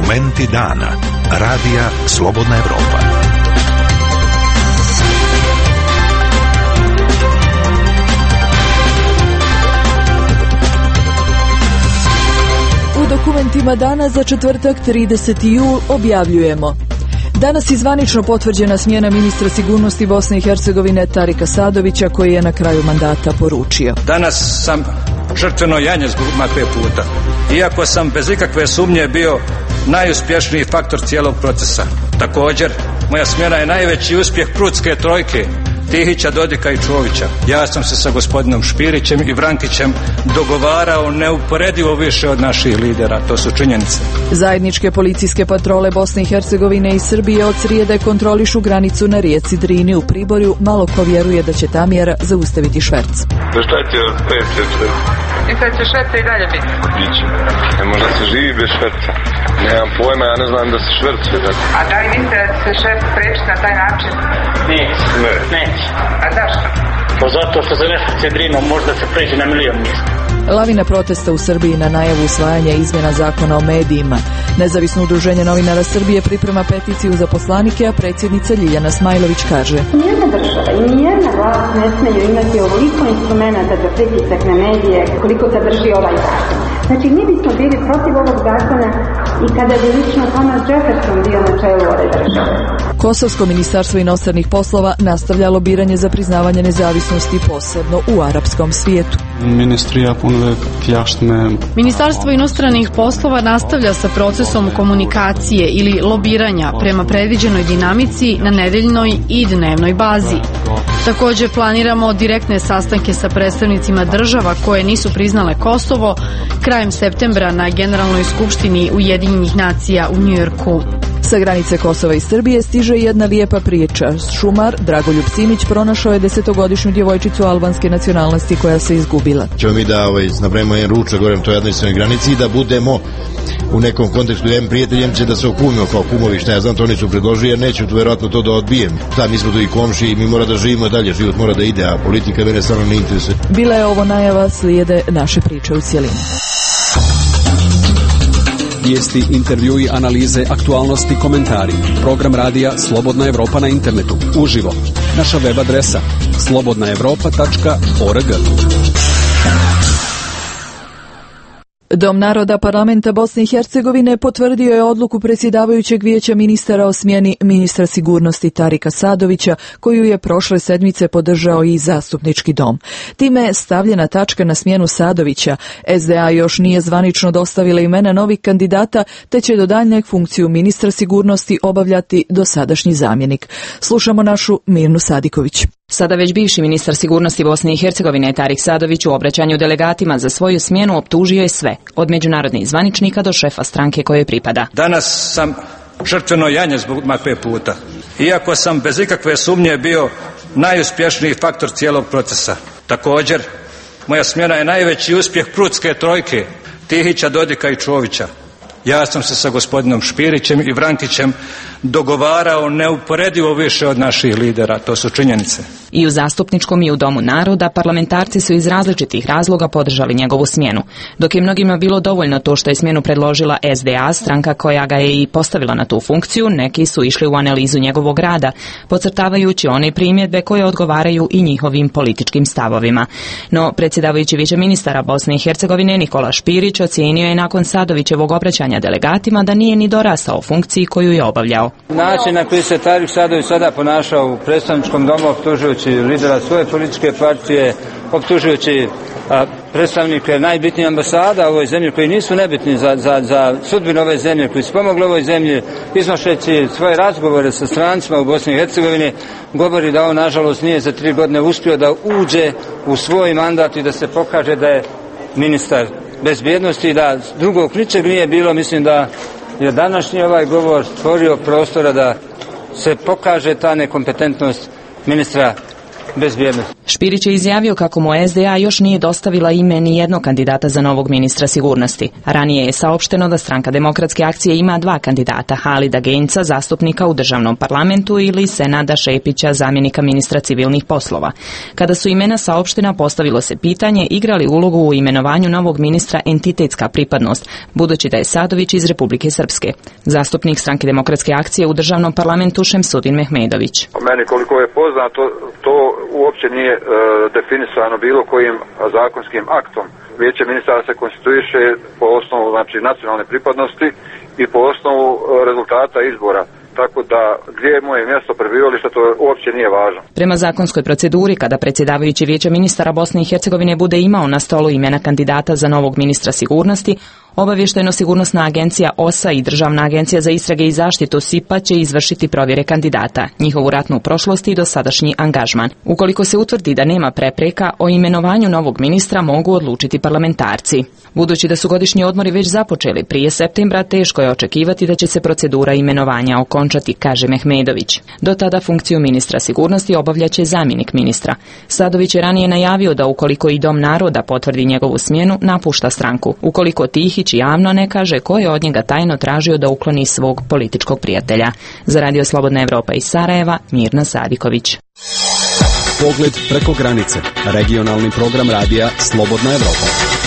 Dokumenti dana. Radija Slobodna Evropa. U dokumentima dana za četvrtak 30. jul objavljujemo: danas je zvanično potvrđena smjena ministra sigurnosti Bosne i Hercegovine Tarika Sadovića, koji je na kraju mandata poručio: danas sam žrtveno janje zbog makve puta, iako sam bez ikakve sumnje bio najuspješniji faktor cijelog procesa. Također, moja smjena je najveći uspjeh Prudske trojke, Tihića, Dodika i Čovića. Ja sam se sa gospodinom Špirićem i Vrankićem dogovarao neuporedivo više od naših lidera, to su činjenice. Zajedničke policijske patrole Bosne i Hercegovine i Srbije od srijede kontrolišu granicu na rijeci Drini u Priborju, malo ko vjeruje da će ta mjera zaustaviti šverc. Šta će i sad će šverca i dalje biti? Biće. Ne može se živi bez šverca. Nemam pojma, ja ne znam da se švercuje. A da li mislite da se šverc preći na taj način? Neće. A zašto? Pa zato što za nešto Drinom možda se pređe na milion mjesta. Lavina protesta u Srbiji na najavu usvajanja izmjena zakona o medijima. Nezavisno udruženje novinara Srbije priprema peticiju za poslanike, a predsjednica Ljiljana Smajlović kaže: nijedna država i nijedna vlast ne smeju imati ovoliko instrumenta za pritisak na medije koliko sadrži ovaj zakon. Znači, mi bismo bili protiv ovog zakona i kada bi lično Thomas Jefferson bio na čelu ove države. Kosovsko ministarstvo inostranih poslova nastavlja lobiranje za priznavanje nezavisnosti, posebno u arapskom svijetu. Ministarstvo inostranih poslova nastavlja sa procesom komunikacije ili lobiranja prema predviđenoj dinamici na nedeljnoj i dnevnoj bazi. Također planiramo direktne sastanke sa predstavnicima država koje nisu priznale Kosovo krajem septembra na Generalnoj skupštini Ujedinjenih nacija u Njujorku. Sa granice Kosova i Srbije stiže jedna lijepa priča. Šumar Dragoljub Simić pronašao je 10-godišnju djevojčicu albanske nacionalnosti koja se izgubila. Ćemo mi da napravimo jedan ručak govorim toj jednoj granici i da budemo u nekom kontekstu jedan prijateljem će da se okumimo kao kumovi, šta ja znam, to oni su predložili, jer neću vjerojatno to da odbijem. Da, mi smo tu i komši i mi mora da živimo dalje, život mora da ide, a politika mene stvarno ne interesuje. Bila je ovo najava, slijede naše priče u cjelini. Vijesti, intervjui, analize, aktualnosti, komentari. Program radija Slobodna Evropa na internetu. Uživo. Naša web adresa slobodnaevropa.org. Dom naroda parlamenta Bosne i Hercegovine potvrdio je odluku predsjedavajućeg vijeća ministara o smjeni ministra sigurnosti Tarika Sadovića, koju je prošle sedmice podržao i zastupnički dom. Time je stavljena tačka na smjenu Sadovića. SDA još nije zvanično dostavila imena novih kandidata, te će do daljnjeg funkciju ministra sigurnosti obavljati dosadašnji zamjenik. Slušamo našu Mirnu Sadiković. Sada već bivši ministar sigurnosti Bosne i Hercegovine Tarik Sadović u obraćanju delegatima za svoju smjenu optužio je sve, od međunarodnih zvaničnika do šefa stranke kojoj pripada. Danas sam žrtveno janje zbog makve puta, iako sam bez ikakve sumnje bio najuspješniji faktor cijelog procesa. Također, moja smjena je najveći uspjeh Prudske trojke, Tihića, Dodika i Čovića. Ja sam se sa gospodinom Špirićem i Vrankićem dogovarao neuporedivo više od naših lidera, to su činjenice. I u zastupničkom i u Domu naroda parlamentarci su iz različitih razloga podržali njegovu smjenu. Dok je mnogima bilo dovoljno to što je smjenu predložila SDA, stranka koja ga je i postavila na tu funkciju, neki su išli u analizu njegovog rada, podcrtavajući one primjedbe koje odgovaraju i njihovim političkim stavovima. No, predsjedavajući vijeća ministara Bosne i Hercegovine Nikola Špirić ocijenio je nakon Sadovićevog obraćanja delegatima da nije ni dorastao funkciji koju je obavljao. Način na koji se Tarik Sadović sada ponašao u predstavničkom domu, optužujući lidera svoje političke partije, optužujući predstavnike najbitnijih ambasada u ovoj zemlji koji nisu nebitni za sudbinu ove zemlje, koji su pomogli ovoj zemlji, iznošeći svoje razgovore sa strancima u Bosni i Hercegovini, govori da on nažalost nije za 3 godine uspio da uđe u svoj mandat i da se pokaže da je ministar bezbjednosti i da drugog ničeg nije bilo. Mislim da je današnji ovaj govor stvorio prostora da se pokaže ta nekompetentnost ministra bezbjednosti. Špirić je izjavio kako mu SDA još nije dostavila ime ni jednog kandidata za novog ministra sigurnosti. Ranije je saopšteno da Stranka demokratske akcije ima 2 kandidata, Halida Genca, zastupnika u državnom parlamentu, ili Senada Šepića, zamjenika ministra civilnih poslova. Kada su imena saopštena, postavilo se pitanje igra li ulogu u imenovanju novog ministra entitetska pripadnost, budući da je Sadović iz Republike Srpske. Zastupnik Stranke demokratske akcije u državnom parlamentu Šemsudin Mehmedović. Meni koliko je poznato, to uopće nije definisano bilo kojim zakonskim aktom. Vijeće ministara se konstituiše po osnovu nacionalne pripadnosti i po osnovu rezultata izbora. Tako da gdje je moje mjesto prebivališta, to uopće nije važno. Prema zakonskoj proceduri, kada predsjedavajući Vijeća ministara Bosne i Hercegovine bude imao na stolu imena kandidata za novog ministra sigurnosti, Obavještajno-sigurnosna agencija OSA i Državna agencija za istrage i zaštitu SIPA će izvršiti provjere kandidata, njihovu ratnu prošlost i dosadašnji angažman. Ukoliko se utvrdi da nema prepreka, o imenovanju novog ministra mogu odlučiti parlamentarci. Budući da su godišnji odmori već započeli prije septembra, teško je očekivati da će se procedura imenovanja okončati, kaže Mehmedović. Do tada funkciju ministra sigurnosti obavljaće zamjenik ministra. Sadović je ranije najavio da ukoliko i Dom naroda potvrdi njegovu smjenu, napušta stranku. Ukoliko Tihić javno ne kaže ko je od njega tajno tražio da ukloni svog političkog prijatelja. Za Radio Slobodna Evropa iz Sarajeva, Mirna Sadiković. Pogled preko granice. Regionalni program radija Slobodna Evropa.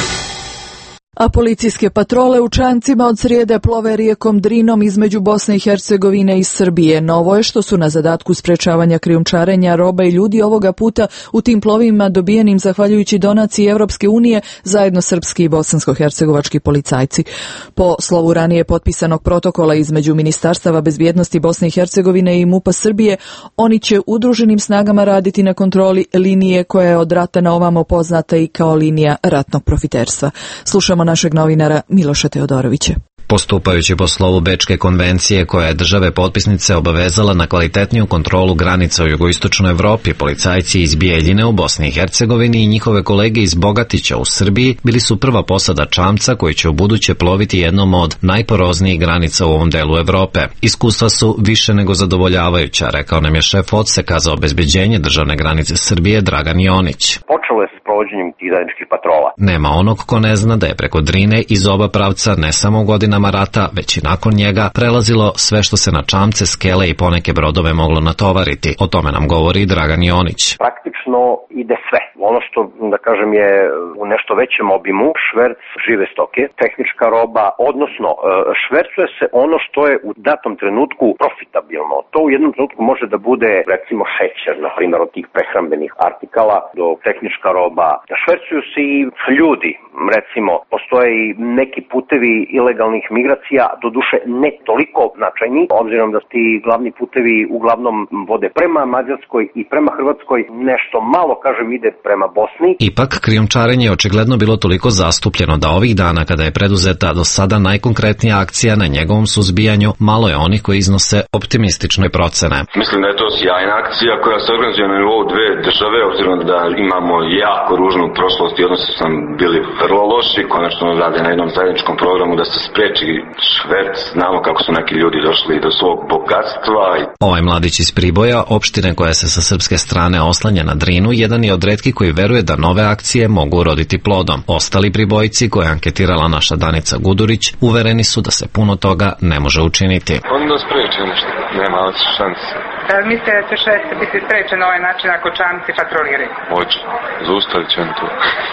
A policijske patrole u čamcima od srijede plove rijekom Drinom između Bosne i Hercegovine i Srbije. Novo je što su na zadatku sprečavanja krijumčarenja roba i ljudi ovoga puta u tim plovima dobijenim zahvaljujući donaciji Evropske unije zajedno srpski i bosansko-hercegovački policajci. Po slovu ranije potpisanog protokola između Ministarstava bezbjednosti Bosne i Hercegovine i MUP-a Srbije, oni će udruženim snagama raditi na kontroli linije koja je od rata na ovamo poznata i kao linija ratnog profiterstva. Slušamo našeg novinara Miloša Teodorovića. Postupajući po slovu Bečke konvencije koja je države potpisnice obavezala na kvalitetniju kontrolu granica u jugoistočnoj Evropi, policajci iz Bijeljine u Bosni i Hercegovini i njihove kolege iz Bogatića u Srbiji bili su prva posada čamca koji će ubuduće ploviti jednom od najporoznijih granica u ovom delu Evrope. Iskustva su više nego zadovoljavajuća, rekao nam je šef odseka za obezbeđenje državne granice Srbije Dragan Jonić. Počelo je s provođenjem tih zajedničkih patrola. Nema onog ko ne zna da je preko Drine iz oba pravca ne samo godina rata, već i nakon njega prelazilo sve što se na čamce, skele i poneke brodove moglo natovariti. O tome nam govori Dragan Jonić. Praktično ide sve. Ono što, da kažem, je u nešto većem obimu šverc žive stoke, tehnička roba, odnosno švercuje se ono što je u datom trenutku profitabilno. To u jednom trenutku može da bude, recimo, šećer, na primjer, od tih prehrambenih artikala do tehnička roba. Švercuju se i ljudi, recimo, postoje i neki putevi ilegalnih migracija, doduše ne toliko značajni, obzirom da ti glavni putevi uglavnom vode prema Mađarskoj i prema Hrvatskoj, nešto malo, kažem, ide prema Bosni. Ipak, krijumčarenje je očigledno bilo toliko zastupljeno da ovih dana kada je preduzeta do sada najkonkretnija akcija na njegovom suzbijanju, malo je onih koji iznose optimistične procene. Mislim da je to sjajna akcija koja se organizuje na nivou dve države, obzirom da imamo jako ružnu prošlost i odnosi sam bili vrlo loši, konačno rade na jednom zajedničkom programu da se spreči šverc, znamo kako su neki ljudi došli do svog bogatstva. Ovaj mladić iz Priboja, opštine koja se sa srpske strane oslanja na Drinu, jedan je od retkih koji veruje da nove akcije mogu uroditi plodom. Ostali Pribojci, koje je anketirala naša Danica Gudurić, uvereni su da se puno toga ne može učiniti. Onda spreči nešto, nema šanse. Da li mislite da će šverc biti sprečen na ovaj način ako čamci patroliraju? Hoće, zaustavit će on to.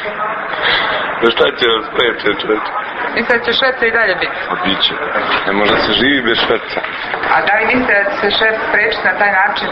Šta će spreči čovječ? Mislite da će šverca i dalje biti? Biće. Ne može se živi bez šverca. A da li mislite da će se šverc sprečiti na taj način?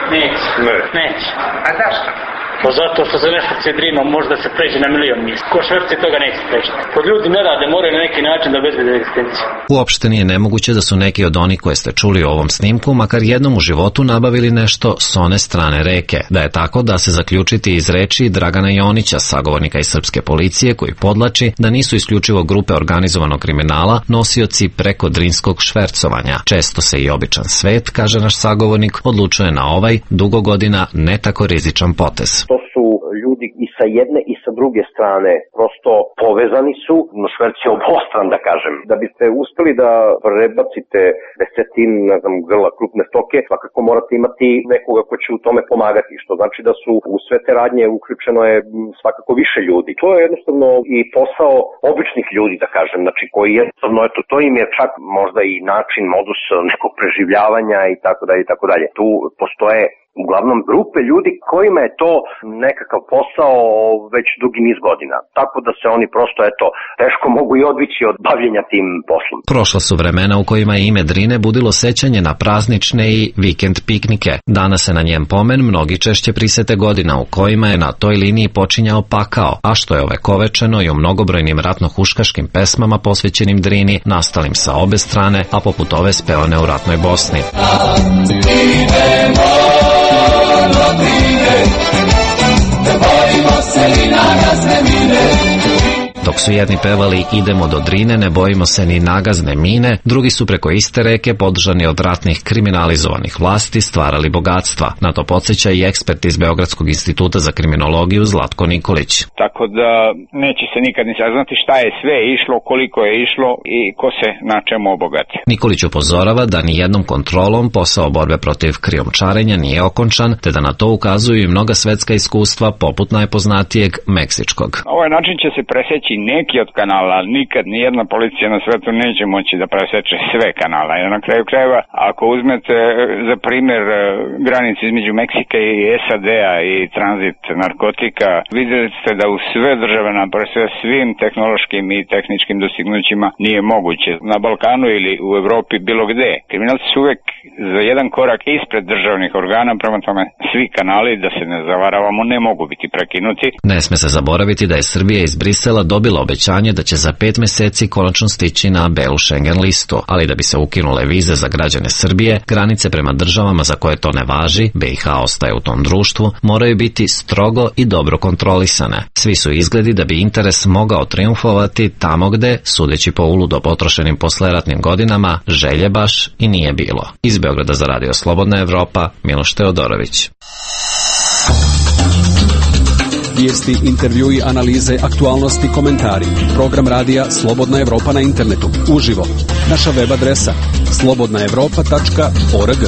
Neće. A zašto? Pa zato što se nešto Drinom može da se pređe na milion mjesta. Ko šverci toga neće sprečiti. Kod ljudi ne rade, moraju na neki način da bezbede egzistenciju. Uopšte nije nemoguće da su neki od onih koje ste čuli u ovom snimku makar jednom u životu nabavili nešto s one strane reke. Da je tako da se zaključiti iz reči Dragana Jonića, sagovornika iz srpske policije, koji podlači da nisu isključivo grupe organizovanog kriminala nosioci preko drinskog švercovanja. Često se i običan svet, kaže naš sagovornik, odlučuje na ovaj dugo godina ne tako rizičan potez. To su ljudi i sa jedne i sa druge strane prosto povezani su, no šverc je obostran, da kažem. Da biste uspeli da prebacite grla krupne stoke, svakako morate imati nekoga ko će u tome pomagati, što znači da su u sve te radnje uključeno je svakako više ljudi. To je jednostavno i posao običnih ljudi, da kažem, znači koji jednostavno, eto, to im je čak možda i način, modus nekog preživljavanja i tako dalje i tako dalje. Tu postoje uglavnom grupe ljudi kojima je to nekakav posao već dugi niz godina. Tako da se oni prosto, eto, teško mogu i odvići od bavljenja tim poslom. Prošla su vremena u kojima je ime Drine budilo sećanje na praznične i vikend piknike. Danas se na njem pomen mnogi češće prisete godina u kojima je na toj liniji počinjao pakao, a što je ovekovečeno i u mnogobrojnim ratno-huškaškim pesmama posvećenim Drini, nastalim sa obe strane, a poput ove spevane u ratnoj Bosni. Dok su jedni pevali idemo do Drine, ne bojimo se ni nagazne mine, drugi su preko iste reke, podržani od ratnih kriminalizovanih vlasti, stvarali bogatstva. Na to podsjeća i ekspert iz Beogradskog instituta za kriminologiju Zlatko Nikolić. Tako da neće se nikad ni saznati šta je sve išlo, koliko je išlo i ko se na čemu obogati. Nikolić upozorava da ni jednom kontrolom posao borbe protiv krijumčarenja nije okončan, te da na to ukazuju i mnoga svetska iskustva poput najpoznatijeg meksičkog. Ovaj način će se preseći neki od kanala, ali nikad nijedna policija na svetu neće moći da preseče sve kanala. I na kraju krajeva, ako uzmete za primjer granicu između Meksika i SAD-a i tranzit narkotika, vidjeli ste da u sve države naprave svim tehnološkim i tehničkim dostignućima nije moguće. Na Balkanu ili u Evropi bilo gde. Kriminalci su uvek za jedan korak ispred državnih organa, prema tome svi kanali, da se ne zavaravamo, ne mogu biti prekinuti. Ne sme se zaboraviti da je Srbija iz Brisela dobila obećanje da će za 5 meseci konačno stići na belu Schengen listu, ali da bi se ukinule vize za građane Srbije, granice prema državama za koje to ne važi, BiH ostaje u tom društvu, moraju biti strogo i dobro kontrolisane. Svi su izgledi da bi interes mogao triumfovati tamo gde, sudeći po uludo potrošenim posleratnim godinama, želje baš i nije bilo. Iz Beograda za Radio Slobodna Evropa, Miloš Teodorović. Vijesti, intervjui, analize, aktualnosti, komentari. Program radija Slobodna Evropa na internetu. Uživo. Naša web adresa slobodnaevropa.org.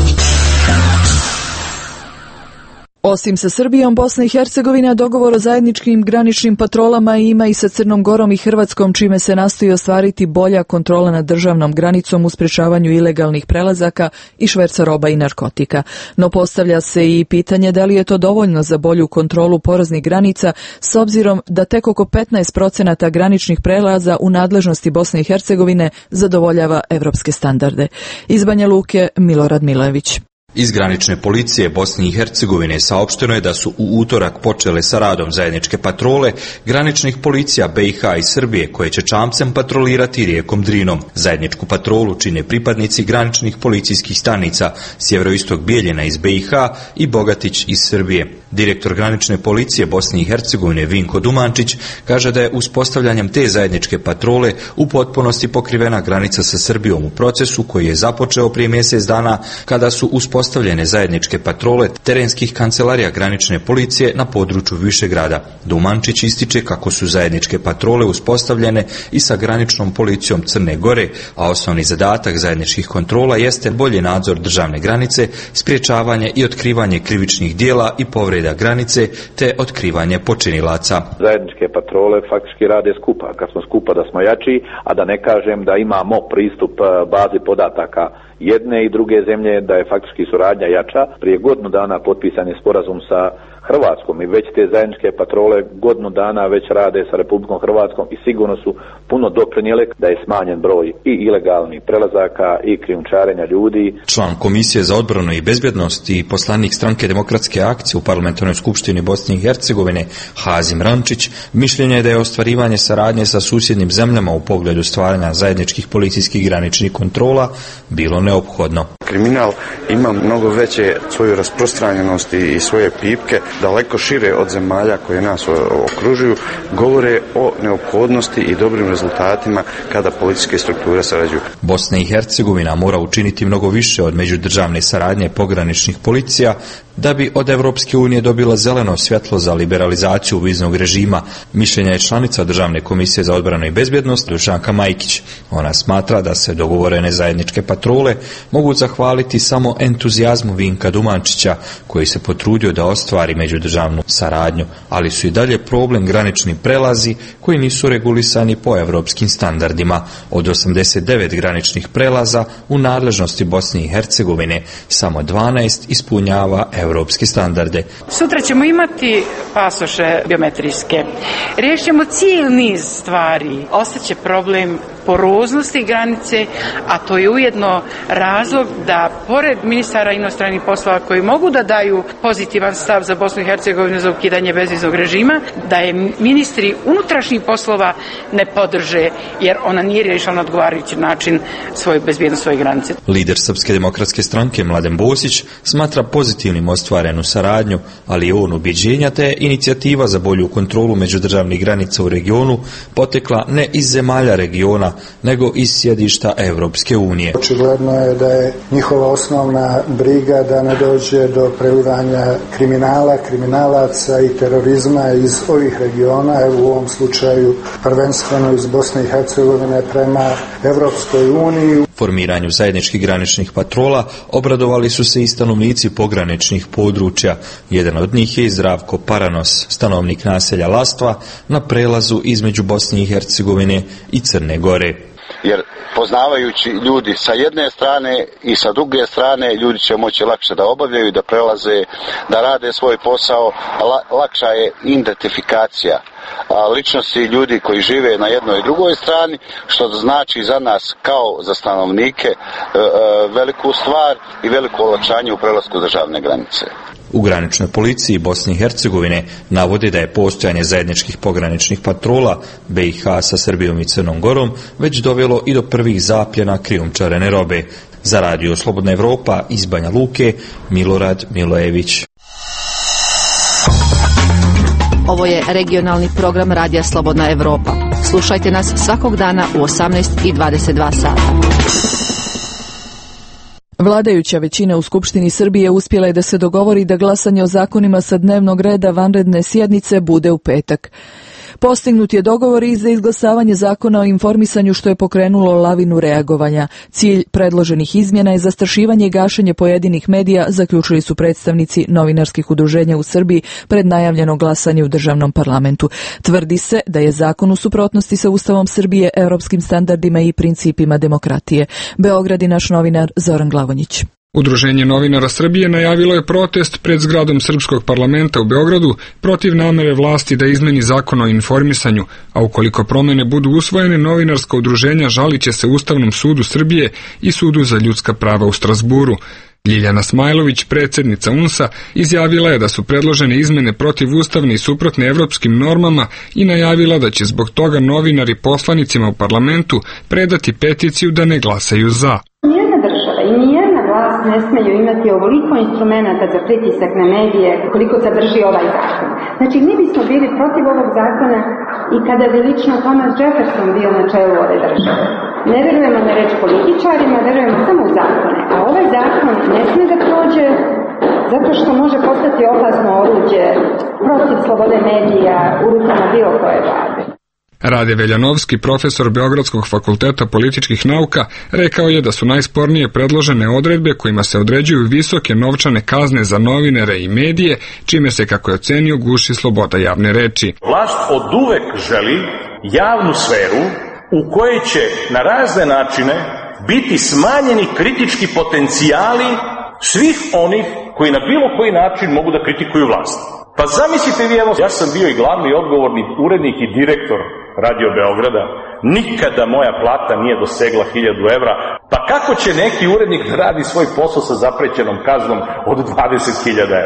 Osim sa Srbijom, Bosna i Hercegovina dogovor o zajedničkim graničnim patrolama ima i sa Crnom Gorom i Hrvatskom, čime se nastoji ostvariti bolja kontrola nad državnom granicom u sprečavanju ilegalnih prelazaka i šverca roba i narkotika. No postavlja se i pitanje da li je to dovoljno za bolju kontrolu poroznih granica, s obzirom da tek oko 15% graničnih prelaza u nadležnosti Bosne i Hercegovine zadovoljava evropske standarde. Iz Banja Luke, Milorad Milojević. Iz granične policije Bosne i Hercegovine saopšteno je da su u utorak počele sa radom zajedničke patrole graničnih policija BiH i Srbije koje će čamcem patrolirati rijekom Drinom. Zajedničku patrolu čine pripadnici graničnih policijskih stanica Sjeveroistok Bijeljina iz BiH i Bogatić iz Srbije. Direktor granične policije Bosne i Hercegovine Vinko Dumančić kaže da je uspostavljanjem te zajedničke patrole u potpunosti pokrivena granica sa Srbijom u procesu koji je započeo prije mjesec dana kada su uspostavljene zajedničke patrole terenskih kancelarija granične policije na području Višegrada. Dumančić ističe kako su zajedničke patrole uspostavljene i sa graničnom policijom Crne Gore, a osnovni zadatak zajedničkih kontrola jeste bolji nadzor državne granice, sprječavanje i otkrivanje krivičnih dijela i povreda granice te otkrivanje počinilaca. Zajedničke patrole faktički rade skupa. Kad smo skupa da smo jači, a da ne kažem da imamo pristup bazi podataka jedne i druge zemlje, da je faktički suradnja jača. Prije godinu dana potpisan je sporazum sa Hrvatskom i već te zajedničke patrole godinu dana već rade sa Republikom Hrvatskom i sigurno su puno doprinijele da je smanjen broj i ilegalnih prelazaka i krijumčarenja ljudi. Član Komisije za odbranu i bezbjednost i poslanik Stranke demokratske akcije u Parlamentarnoj skupštini Bosne i Hercegovine Hazim Rančić mišljenja je da je ostvarivanje saradnje sa susjednim zemljama u pogledu stvaranja zajedničkih policijskih graničnih kontrola bilo neophodno. Kriminal ima mnogo veće svoju rasprostranjenost i svoje pipke, daleko šire od zemalja koje nas okružuju, govore o neophodnosti i dobrim rezultatima kada policijske strukture sarađuju. Bosna i Hercegovina mora učiniti mnogo više od međudržavne saradnje pograničnih policija, da bi od Evropske unije dobila zeleno svjetlo za liberalizaciju viznog režima. Mišljenja je članica Državne komisije za odbranu i bezbjednost Dušanka Majkić. Ona smatra da se dogovorene zajedničke patrole mogu zahvaliti samo entuzijazmu Vinka Dumančića, koji se potrudio da ostvari međudržavnu saradnju, ali su i dalje problem granični prelazi koji nisu regulisani po evropskim standardima. Od 89 graničnih prelaza u nadležnosti Bosne i Hercegovine samo 12 ispunjava evropske standarde. Sutra ćemo imati pasoše biometrijske. Riješit ćemo cijeli niz stvari. Ostaće problem poroznosti granice, a to je ujedno razlog da pored ministara inostranih poslova koji mogu da daju pozitivan stav za Bosnu i Hercegovinu za ukidanje bezviznog režima, da je ministri unutrašnjih poslova ne podrže, jer ona nije riješila na odgovarajući način svoju bezbjednost svoje granice. Lider Srpske demokratske stranke Mladen Bosić smatra pozitivnim ostvarenu saradnju, ali je on ubjeđenja te inicijativa za bolju kontrolu međudržavnih granica u regionu potekla ne iz zemalja regiona, nego iz sjedišta Evropske unije. Očigledno je da je njihova osnovna briga da ne dođe do prelivanja kriminalaca i terorizma iz ovih regiona, evo u ovom slučaju prvenstveno iz Bosne i Hercegovine prema Evropskoj uniji. Formiranju zajedničkih graničnih patrola obradovali su se i stanovnici pograničnih područja. Jedan od njih je i Zdravko Paranos, stanovnik naselja Lastva na prelazu između Bosne i Hercegovine i Crne Gore. Jer poznavajući ljudi sa jedne strane i sa druge strane, ljudi će moći lakše da obavljaju, da prelaze, da rade svoj posao, lakša je identifikacija ličnosti ljudi koji žive na jednoj i drugoj strani, što znači za nas kao za stanovnike veliku stvar i veliko olakšanje u prelasku državne granice. U graničnoj policiji Bosne i Hercegovine navode da je postojanje zajedničkih pograničnih patrola BiH sa Srbijom i Crnom Gorom već dovelo i do prvih zapljena krijumčarene robe. Za Radio Slobodna Evropa iz Banja Luke, Milorad Milojević. Ovo je regionalni program Radija Slobodna Evropa. Slušajte nas svakog dana u 18:22 sata. Vladajuća većina u Skupštini Srbije uspjela je da se dogovori da glasanje o zakonima sa dnevnog reda vanredne sjednice bude u petak. Postignut je dogovor i za izglasavanje zakona o informisanju, što je pokrenulo lavinu reagovanja. Cilj predloženih izmjena je zastrašivanje i gašenje pojedinih medija, zaključili su predstavnici novinarskih udruženja u Srbiji pred najavljeno glasanje u državnom parlamentu. Tvrdi se da je zakon u suprotnosti sa Ustavom Srbije, europskim standardima i principima demokratije. Beograd i naš novinar Zoran Glavonjić. Udruženje novinara Srbije najavilo je protest pred zgradom Srpskog parlamenta u Beogradu protiv namere vlasti da izmeni zakon o informisanju, a ukoliko promene budu usvojene, novinarska udruženja žalit će se Ustavnom sudu Srbije i Sudu za ljudska prava u Strasburu. Ljiljana Smajlović, predsjednica UNS-a, izjavila je da su predložene izmene protivustavne i suprotne evropskim normama i najavila da će zbog toga novinari poslanicima u parlamentu predati peticiju da ne glasaju za. Nijedna država i nijedna vlast ne smeju imati ovoliko instrumenta za pritisak na medije koliko sadrži ovaj zakon. Znači, mi bismo bili protiv ovog zakona i kada bi lično Thomas Jefferson bio na čelu ove države. Ne vjerujemo na reč političarima, vjerujemo samo u zakone. A ovaj zakon ne smije da prođe zato što može postati opasno oruđe protiv slobode medija u rukama bilo koje vlade. Rade Veljanovski, profesor Beogradskog fakulteta političkih nauka, rekao je da su najspornije predložene odredbe kojima se određuju visoke novčane kazne za novinare i medije, čime se, kako je ocenio, guši sloboda javne reči. Vlast oduvek želi javnu sferu u kojoj će na razne načine biti smanjeni kritički potencijali svih onih koji na bilo koji način mogu da kritikuju vlast. Pa zamislite vi, evo, ja sam bio i glavni odgovorni urednik i direktor Radio Beograda, nikada moja plata nije dosegla 1000 evra, pa kako će neki urednik da radi svoj posao sa zaprećenom kaznom od 20.000 evra?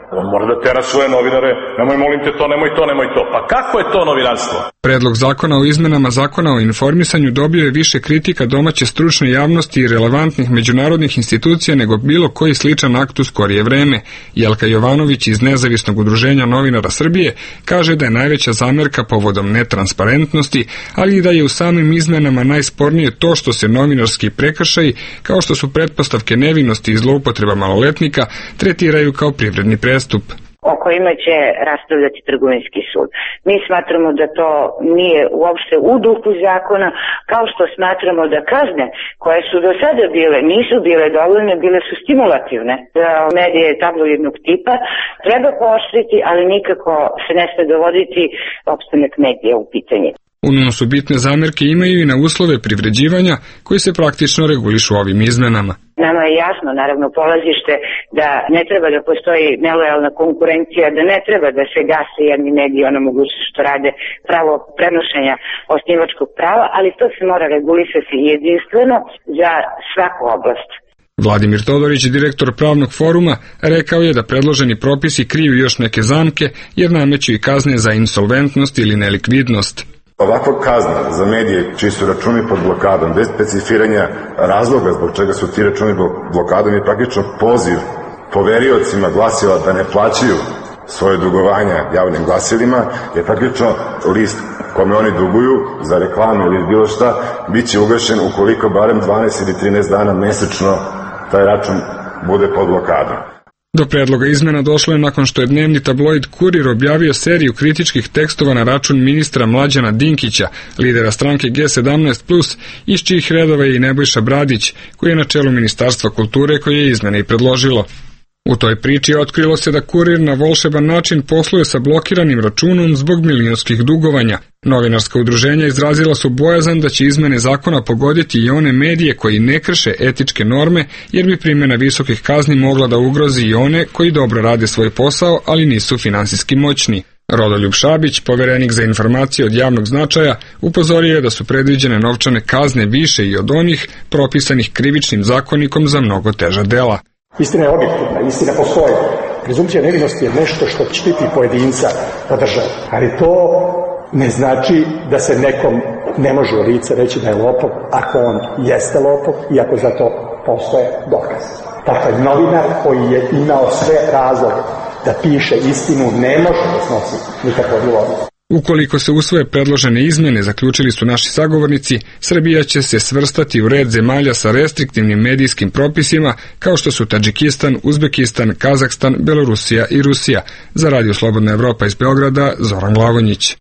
On mora da tera svoje novinare, nemoj molim te to, nemoj to. Pa kako je to novinarstvo? Predlog zakona o izmenama zakona o informisanju dobio je više kritika domaće stručne javnosti i relevantnih međunarodnih institucija nego bilo koji sličan akt u skorije vreme. Jelka Jovanović iz Nezavisnog udruženja novinara Srbije kaže da je najveća zamerka povodom netransparentnosti, ali i da je u samim izmenama najspornije to što se novinarski prekršaji, kao što su pretpostavke nevinosti i zloupotreba maloletnika, tretiraju kao privredni prestup. O kojima će raspravljati trgovinski sud. Mi smatramo da to nije uopšte u duhu zakona, kao što smatramo da kazne koje su do sada bile, nisu bile dovoljne, bile su stimulativne za medije tabloidnog tipa. Treba pooštriti, ali nikako se ne sme dovoditi opstanak medija u pitanje. Su bitne zamerke imaju i na uslove privređivanja koji se praktično regulišu ovim izmenama. Nama je jasno, naravno, polazište da ne treba da postoji nelojalna konkurencija, da ne treba da se gase jedni mediji ono mogućnost što rade pravo prenošenja osnivačkog prava, ali to se mora regulisati jedinstveno za svaku oblast. Vladimir Todorić, direktor Pravnog foruma, rekao je da predloženi propisi kriju još neke zamke jer nameću i kazne za insolventnost ili nelikvidnost. Ovakva kazna za medije čiji su računi pod blokadom, bez specifiranja razloga zbog čega su ti računi blokadom, je praktično poziv poveriocima glasila da ne plaćaju svoje dugovanja javnim glasilima, je praktično list kome oni duguju za reklamu ili bilo šta, bit će ugašen ukoliko barem 12 ili 13 dana mesečno taj račun bude pod blokadom. Do predloga izmena došlo je nakon što je dnevni tabloid Kurir objavio seriju kritičkih tekstova na račun ministra Mlađana Dinkića, lidera stranke G17+, iz čijih redova je i Nebojša Bradić, koji je na čelu Ministarstva kulture koje je izmene i predložilo. U toj priči otkrilo se da Kurir na volšeban način posluje sa blokiranim računom zbog milionskih dugovanja. Novinarska udruženja izrazila su bojazan da će izmene zakona pogoditi i one medije koji ne krše etičke norme, jer bi primjena visokih kazni mogla da ugrozi i one koji dobro rade svoj posao, ali nisu finansijski moćni. Rodoljub Šabić, poverenik za informacije od javnog značaja, upozorio je da su predviđene novčane kazne više i od onih propisanih Krivičnim zakonikom za mnogo teža dela. Istina je objektivna, istina postoji. Prezumpcija nevinosti je nešto što štiti pojedinca od države, ali to ne znači da se nekom ne može u lice reći da je lopov ako on jeste lopov i ako za to postoje dokaz. Dakle, novinar koji je imao sve razloge da piše istinu ne može da snosi nikakvu odgovornost. Ukoliko se usvoje predložene izmene, zaključili su naši sagovornici, Srbija će se svrstati u red zemalja sa restriktivnim medijskim propisima kao što su Tadžikistan, Uzbekistan, Kazahstan, Belorusija i Rusija. Za Radio Slobodna Evropa iz Beograda, Zoran Glavonjić.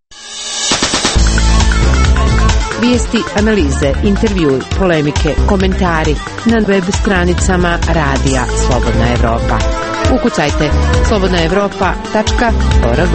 Vijesti, analize, intervjui, polemike, komentari na web stranicama Radija Slobodna Evropa. Ukucajte slobodnaevropa.org.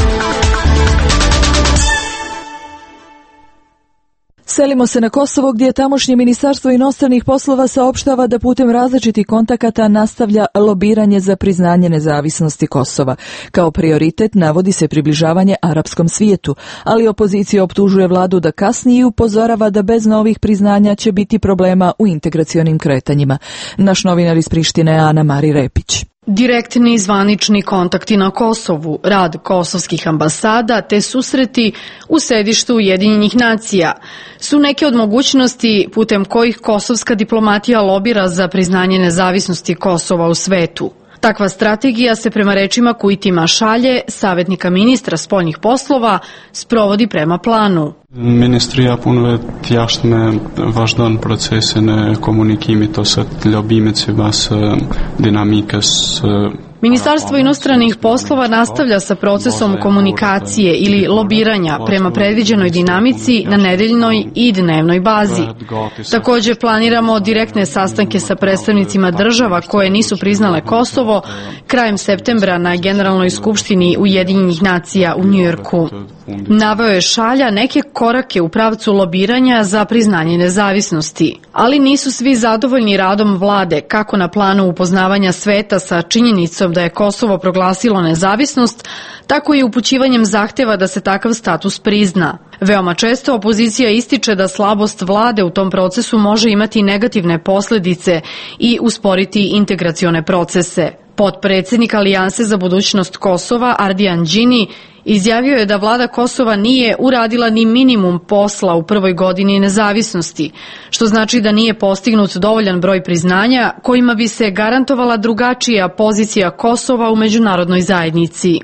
Selimo se na Kosovo gdje tamošnje Ministarstvo inostranih poslova saopštava da putem različitih kontakata nastavlja lobiranje za priznanje nezavisnosti Kosova. Kao prioritet navodi se približavanje arapskom svijetu, ali opozicija optužuje vladu da kasni i upozorava da bez novih priznanja će biti problema u integracionim kretanjima. Naš novinar iz Prištine je Ana Mari Repić. Direktni zvanični kontakti na Kosovu, rad kosovskih ambasada te susreti u sedištu Ujedinjenih nacija su neke od mogućnosti putem kojih kosovska diplomatija lobira za priznanje nezavisnosti Kosova u svetu. Takva strategija se prema rečima Kujtima Šalje, savjetnika ministra spoljnih poslova, sprovodi prema planu. Ministrija punve tjaštme važdan procesene komunikimi to sa ljubimicima s dinamike s Ministarstvo inostranih poslova nastavlja sa procesom komunikacije ili lobiranja prema predviđenoj dinamici na nedeljnoj i dnevnoj bazi. Također planiramo direktne sastanke sa predstavnicima država koje nisu priznale Kosovo krajem septembra na Generalnoj skupštini Ujedinjenih nacija u Njujorku. Naveo je Šalja neke korake u pravcu lobiranja za priznanje nezavisnosti, ali nisu svi zadovoljni radom vlade, kako na planu upoznavanja sveta sa činjenicom da je Kosovo proglasilo nezavisnost, tako i upućivanjem zahteva da se takav status prizna. Veoma često opozicija ističe da slabost vlade u tom procesu može imati negativne posljedice i usporiti integracione procese. Potpredsjednik Alijanse za budućnost Kosova, Ardijan Đini, izjavio je da vlada Kosova nije uradila ni minimum posla u prvoj godini nezavisnosti, što znači da nije postignut dovoljan broj priznanja kojima bi se garantovala drugačija pozicija Kosova u međunarodnoj zajednici.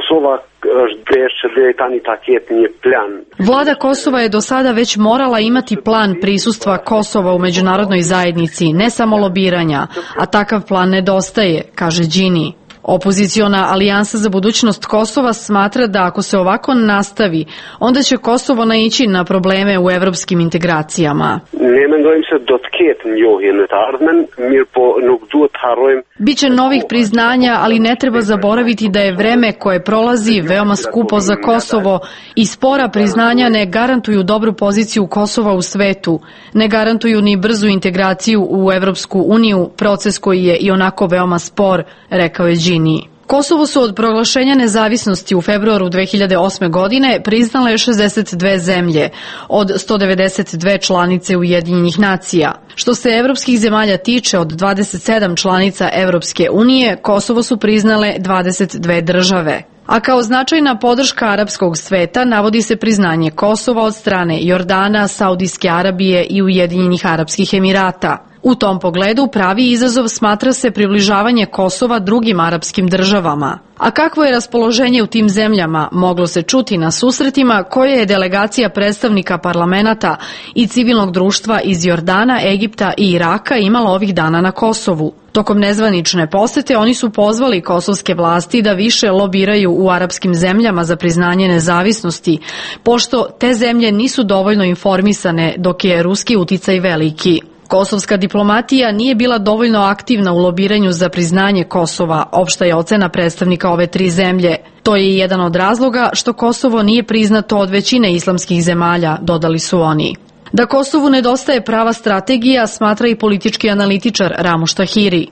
Vlada Kosova je do sada već morala imati plan prisustva Kosova u međunarodnoj zajednici, ne samo lobiranja, a takav plan nedostaje, kaže Đini. Opoziciona Alijansa za budućnost Kosova smatra da ako se ovako nastavi, onda će Kosovo naići na probleme u evropskim integracijama. Biće novih priznanja, ali ne treba zaboraviti da je vreme koje prolazi veoma skupo za Kosovo i spora priznanja ne garantuju dobru poziciju Kosova u svetu, ne garantuju ni brzu integraciju u Evropsku uniju, proces koji je i onako veoma spor, rekao je Đini. Kosovo su od proglašenja nezavisnosti u februaru 2008. godine priznale 62 zemlje od 192 članice Ujedinjenih nacija. Što se evropskih zemalja tiče, od 27 članica Evropske unije, Kosovo su priznale 22 države. A kao značajna podrška arapskog sveta navodi se priznanje Kosova od strane Jordana, Saudijske Arabije i Ujedinjenih Arapskih Emirata. U tom pogledu pravi izazov smatra se približavanje Kosova drugim arapskim državama. A kakvo je raspoloženje u tim zemljama moglo se čuti na susretima koje je delegacija predstavnika parlamenata i civilnog društva iz Jordana, Egipta i Iraka imala ovih dana na Kosovu. Tokom nezvanične posete oni su pozvali kosovske vlasti da više lobiraju u arapskim zemljama za priznanje nezavisnosti, pošto te zemlje nisu dovoljno informisane dok je ruski uticaj veliki. Kosovska diplomatija nije bila dovoljno aktivna u lobiranju za priznanje Kosova, opšta je ocena predstavnika ove tri zemlje. To je jedan od razloga što Kosovo nije priznato od većine islamskih zemalja, dodali su oni. Da Kosovu nedostaje prava strategija, smatra i politički analitičar Ramush Tahiri.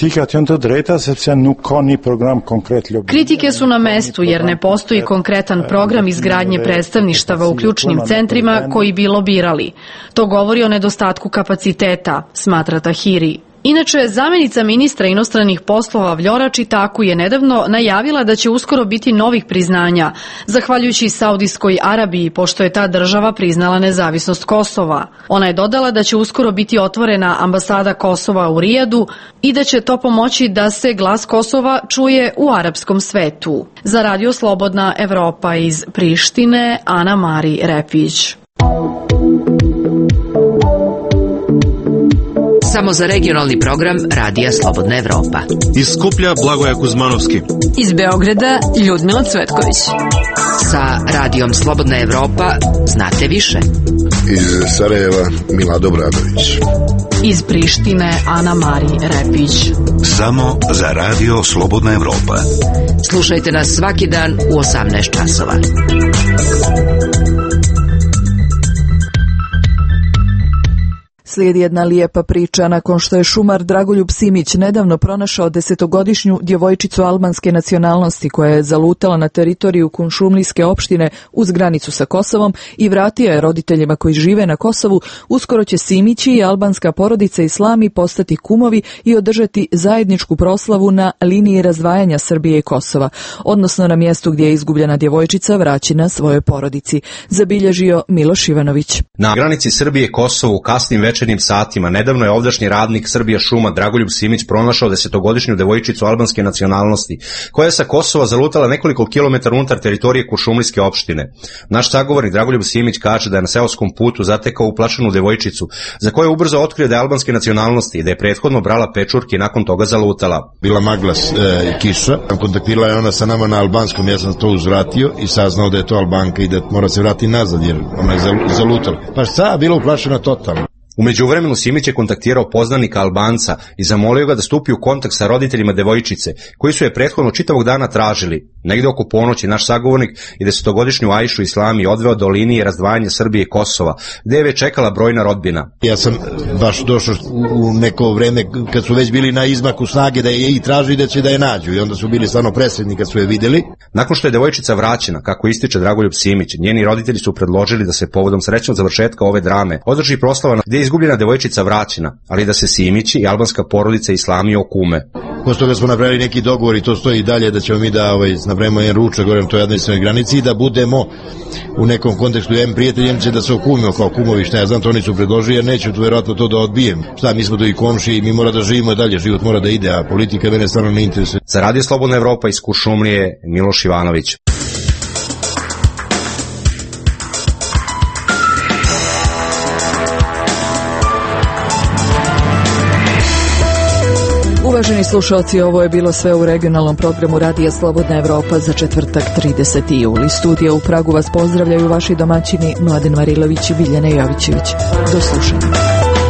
Kritike su na mestu jer ne postoji konkretan program izgradnje predstavništava u ključnim centrima koji bi lobirali. To govori o nedostatku kapaciteta, smatra Tahiri. Inače, zamenica ministra inostranih poslova Vljora Čitaku je nedavno najavila da će uskoro biti novih priznanja, zahvaljujući Saudijskoj Arabiji, pošto je ta država priznala nezavisnost Kosova. Ona je dodala da će uskoro biti otvorena ambasada Kosova u Rijadu i da će to pomoći da se glas Kosova čuje u arapskom svetu. Za Radio Slobodna Evropa iz Prištine, Ana Mari Repić. Samo za regionalni program Radija Slobodna Evropa. Iz Skuplja Blagoja Kuzmanovski. Iz Beograda Ljudmila Cvetković. Sa Radijom Slobodna Evropa znate više. Iz Sarajeva Milado Bradović. Iz Prištine Ana Mari Repić. Samo za Radio Slobodna Evropa. Slušajte nas svaki dan u 18 časova. Slijedi jedna lijepa priča nakon što je šumar Dragoljub Simić nedavno pronašao 10-godišnju djevojčicu albanske nacionalnosti koja je zalutala na teritoriju Kuršumlijske opštine uz granicu sa Kosovom i vratio je roditeljima koji žive na Kosovu. Uskoro će Simići i albanska porodica Islami postati kumovi i održati zajedničku proslavu na liniji razdvajanja Srbije i Kosova, odnosno na mjestu gdje je izgubljena djevojčica vraćena svojoj porodici, zabilježio Miloš Ivanović. Na granici Srbije i Kosova u kasnim večernjim satima nedavno je ovdašnji radnik Srbija šuma Dragoljub Simić pronašao 10-godišnju devojčicu albanske nacionalnosti koja je sa Kosova zalutala nekoliko kilometara unutar teritorije Kuršumlijske opštine. Naš sagovornik Dragoljub Simić kaže da je na seoskom putu zatekao uplašenu devojčicu za koju je ubrzo otkrio da je albanske nacionalnosti i da je prethodno brala pečurke i nakon toga zalutala. Bila magla kiša, kontaktirala je ona sa nama na albanskom, ja sam to uzvratio i saznao da je to Albanka i da mora se vratiti nazad jer ona je zalutala. Pa šta, bila uplašena totalno. U međuvremenu Simić je kontaktirao poznanika Albanca i zamolio ga da stupi u kontakt sa roditeljima devojčice, koji su je prethodno čitavog dana tražili. Negde oko ponoći naš sagovornik i 10-godišnju Ajšu Islami odveo do linije razdvajanja Srbije i Kosova, gde je već čekala brojna rodbina. Ja sam baš došao u neko vreme kad su već bili na izmaku snage da je i tražili da će da je nađu i onda su bili stvarno presretni kad su je vidjeli. Nakon što je devojčica vraćena, kako ističe Dragoljub Simić, njeni roditelji su predložili da se povodom srećnog završetka ove drame održi proslava gdje je izgubljena devojčica vraćena, ali da se Simići i albanska porodica Islami okume. Posle toga smo napravili neki dogovor i to stoji i dalje da ćemo mi da napravimo jedan ručak gore na toj administrativnoj granici i da budemo u nekom kontekstu prijateljem će da se okumimo kao kumovi, šta ja znam, to oni su predložili, jer neću verovatno to da odbijem. Šta, mi smo tu i komši i mi mora da živimo dalje, život mora da ide, a politika mene stvarno ne interesuje. Za Radio Slobodna Evropa iz Kuršumlije, Miloš Ivanović. Uvaženi slušalci, ovo je bilo sve u regionalnom programu Radija Slobodna Evropa za četvrtak 30. juli. Studija u Pragu vas pozdravljaju vaši domaćini Mladen Marilović i Biljana Jovićević. Do slušanja.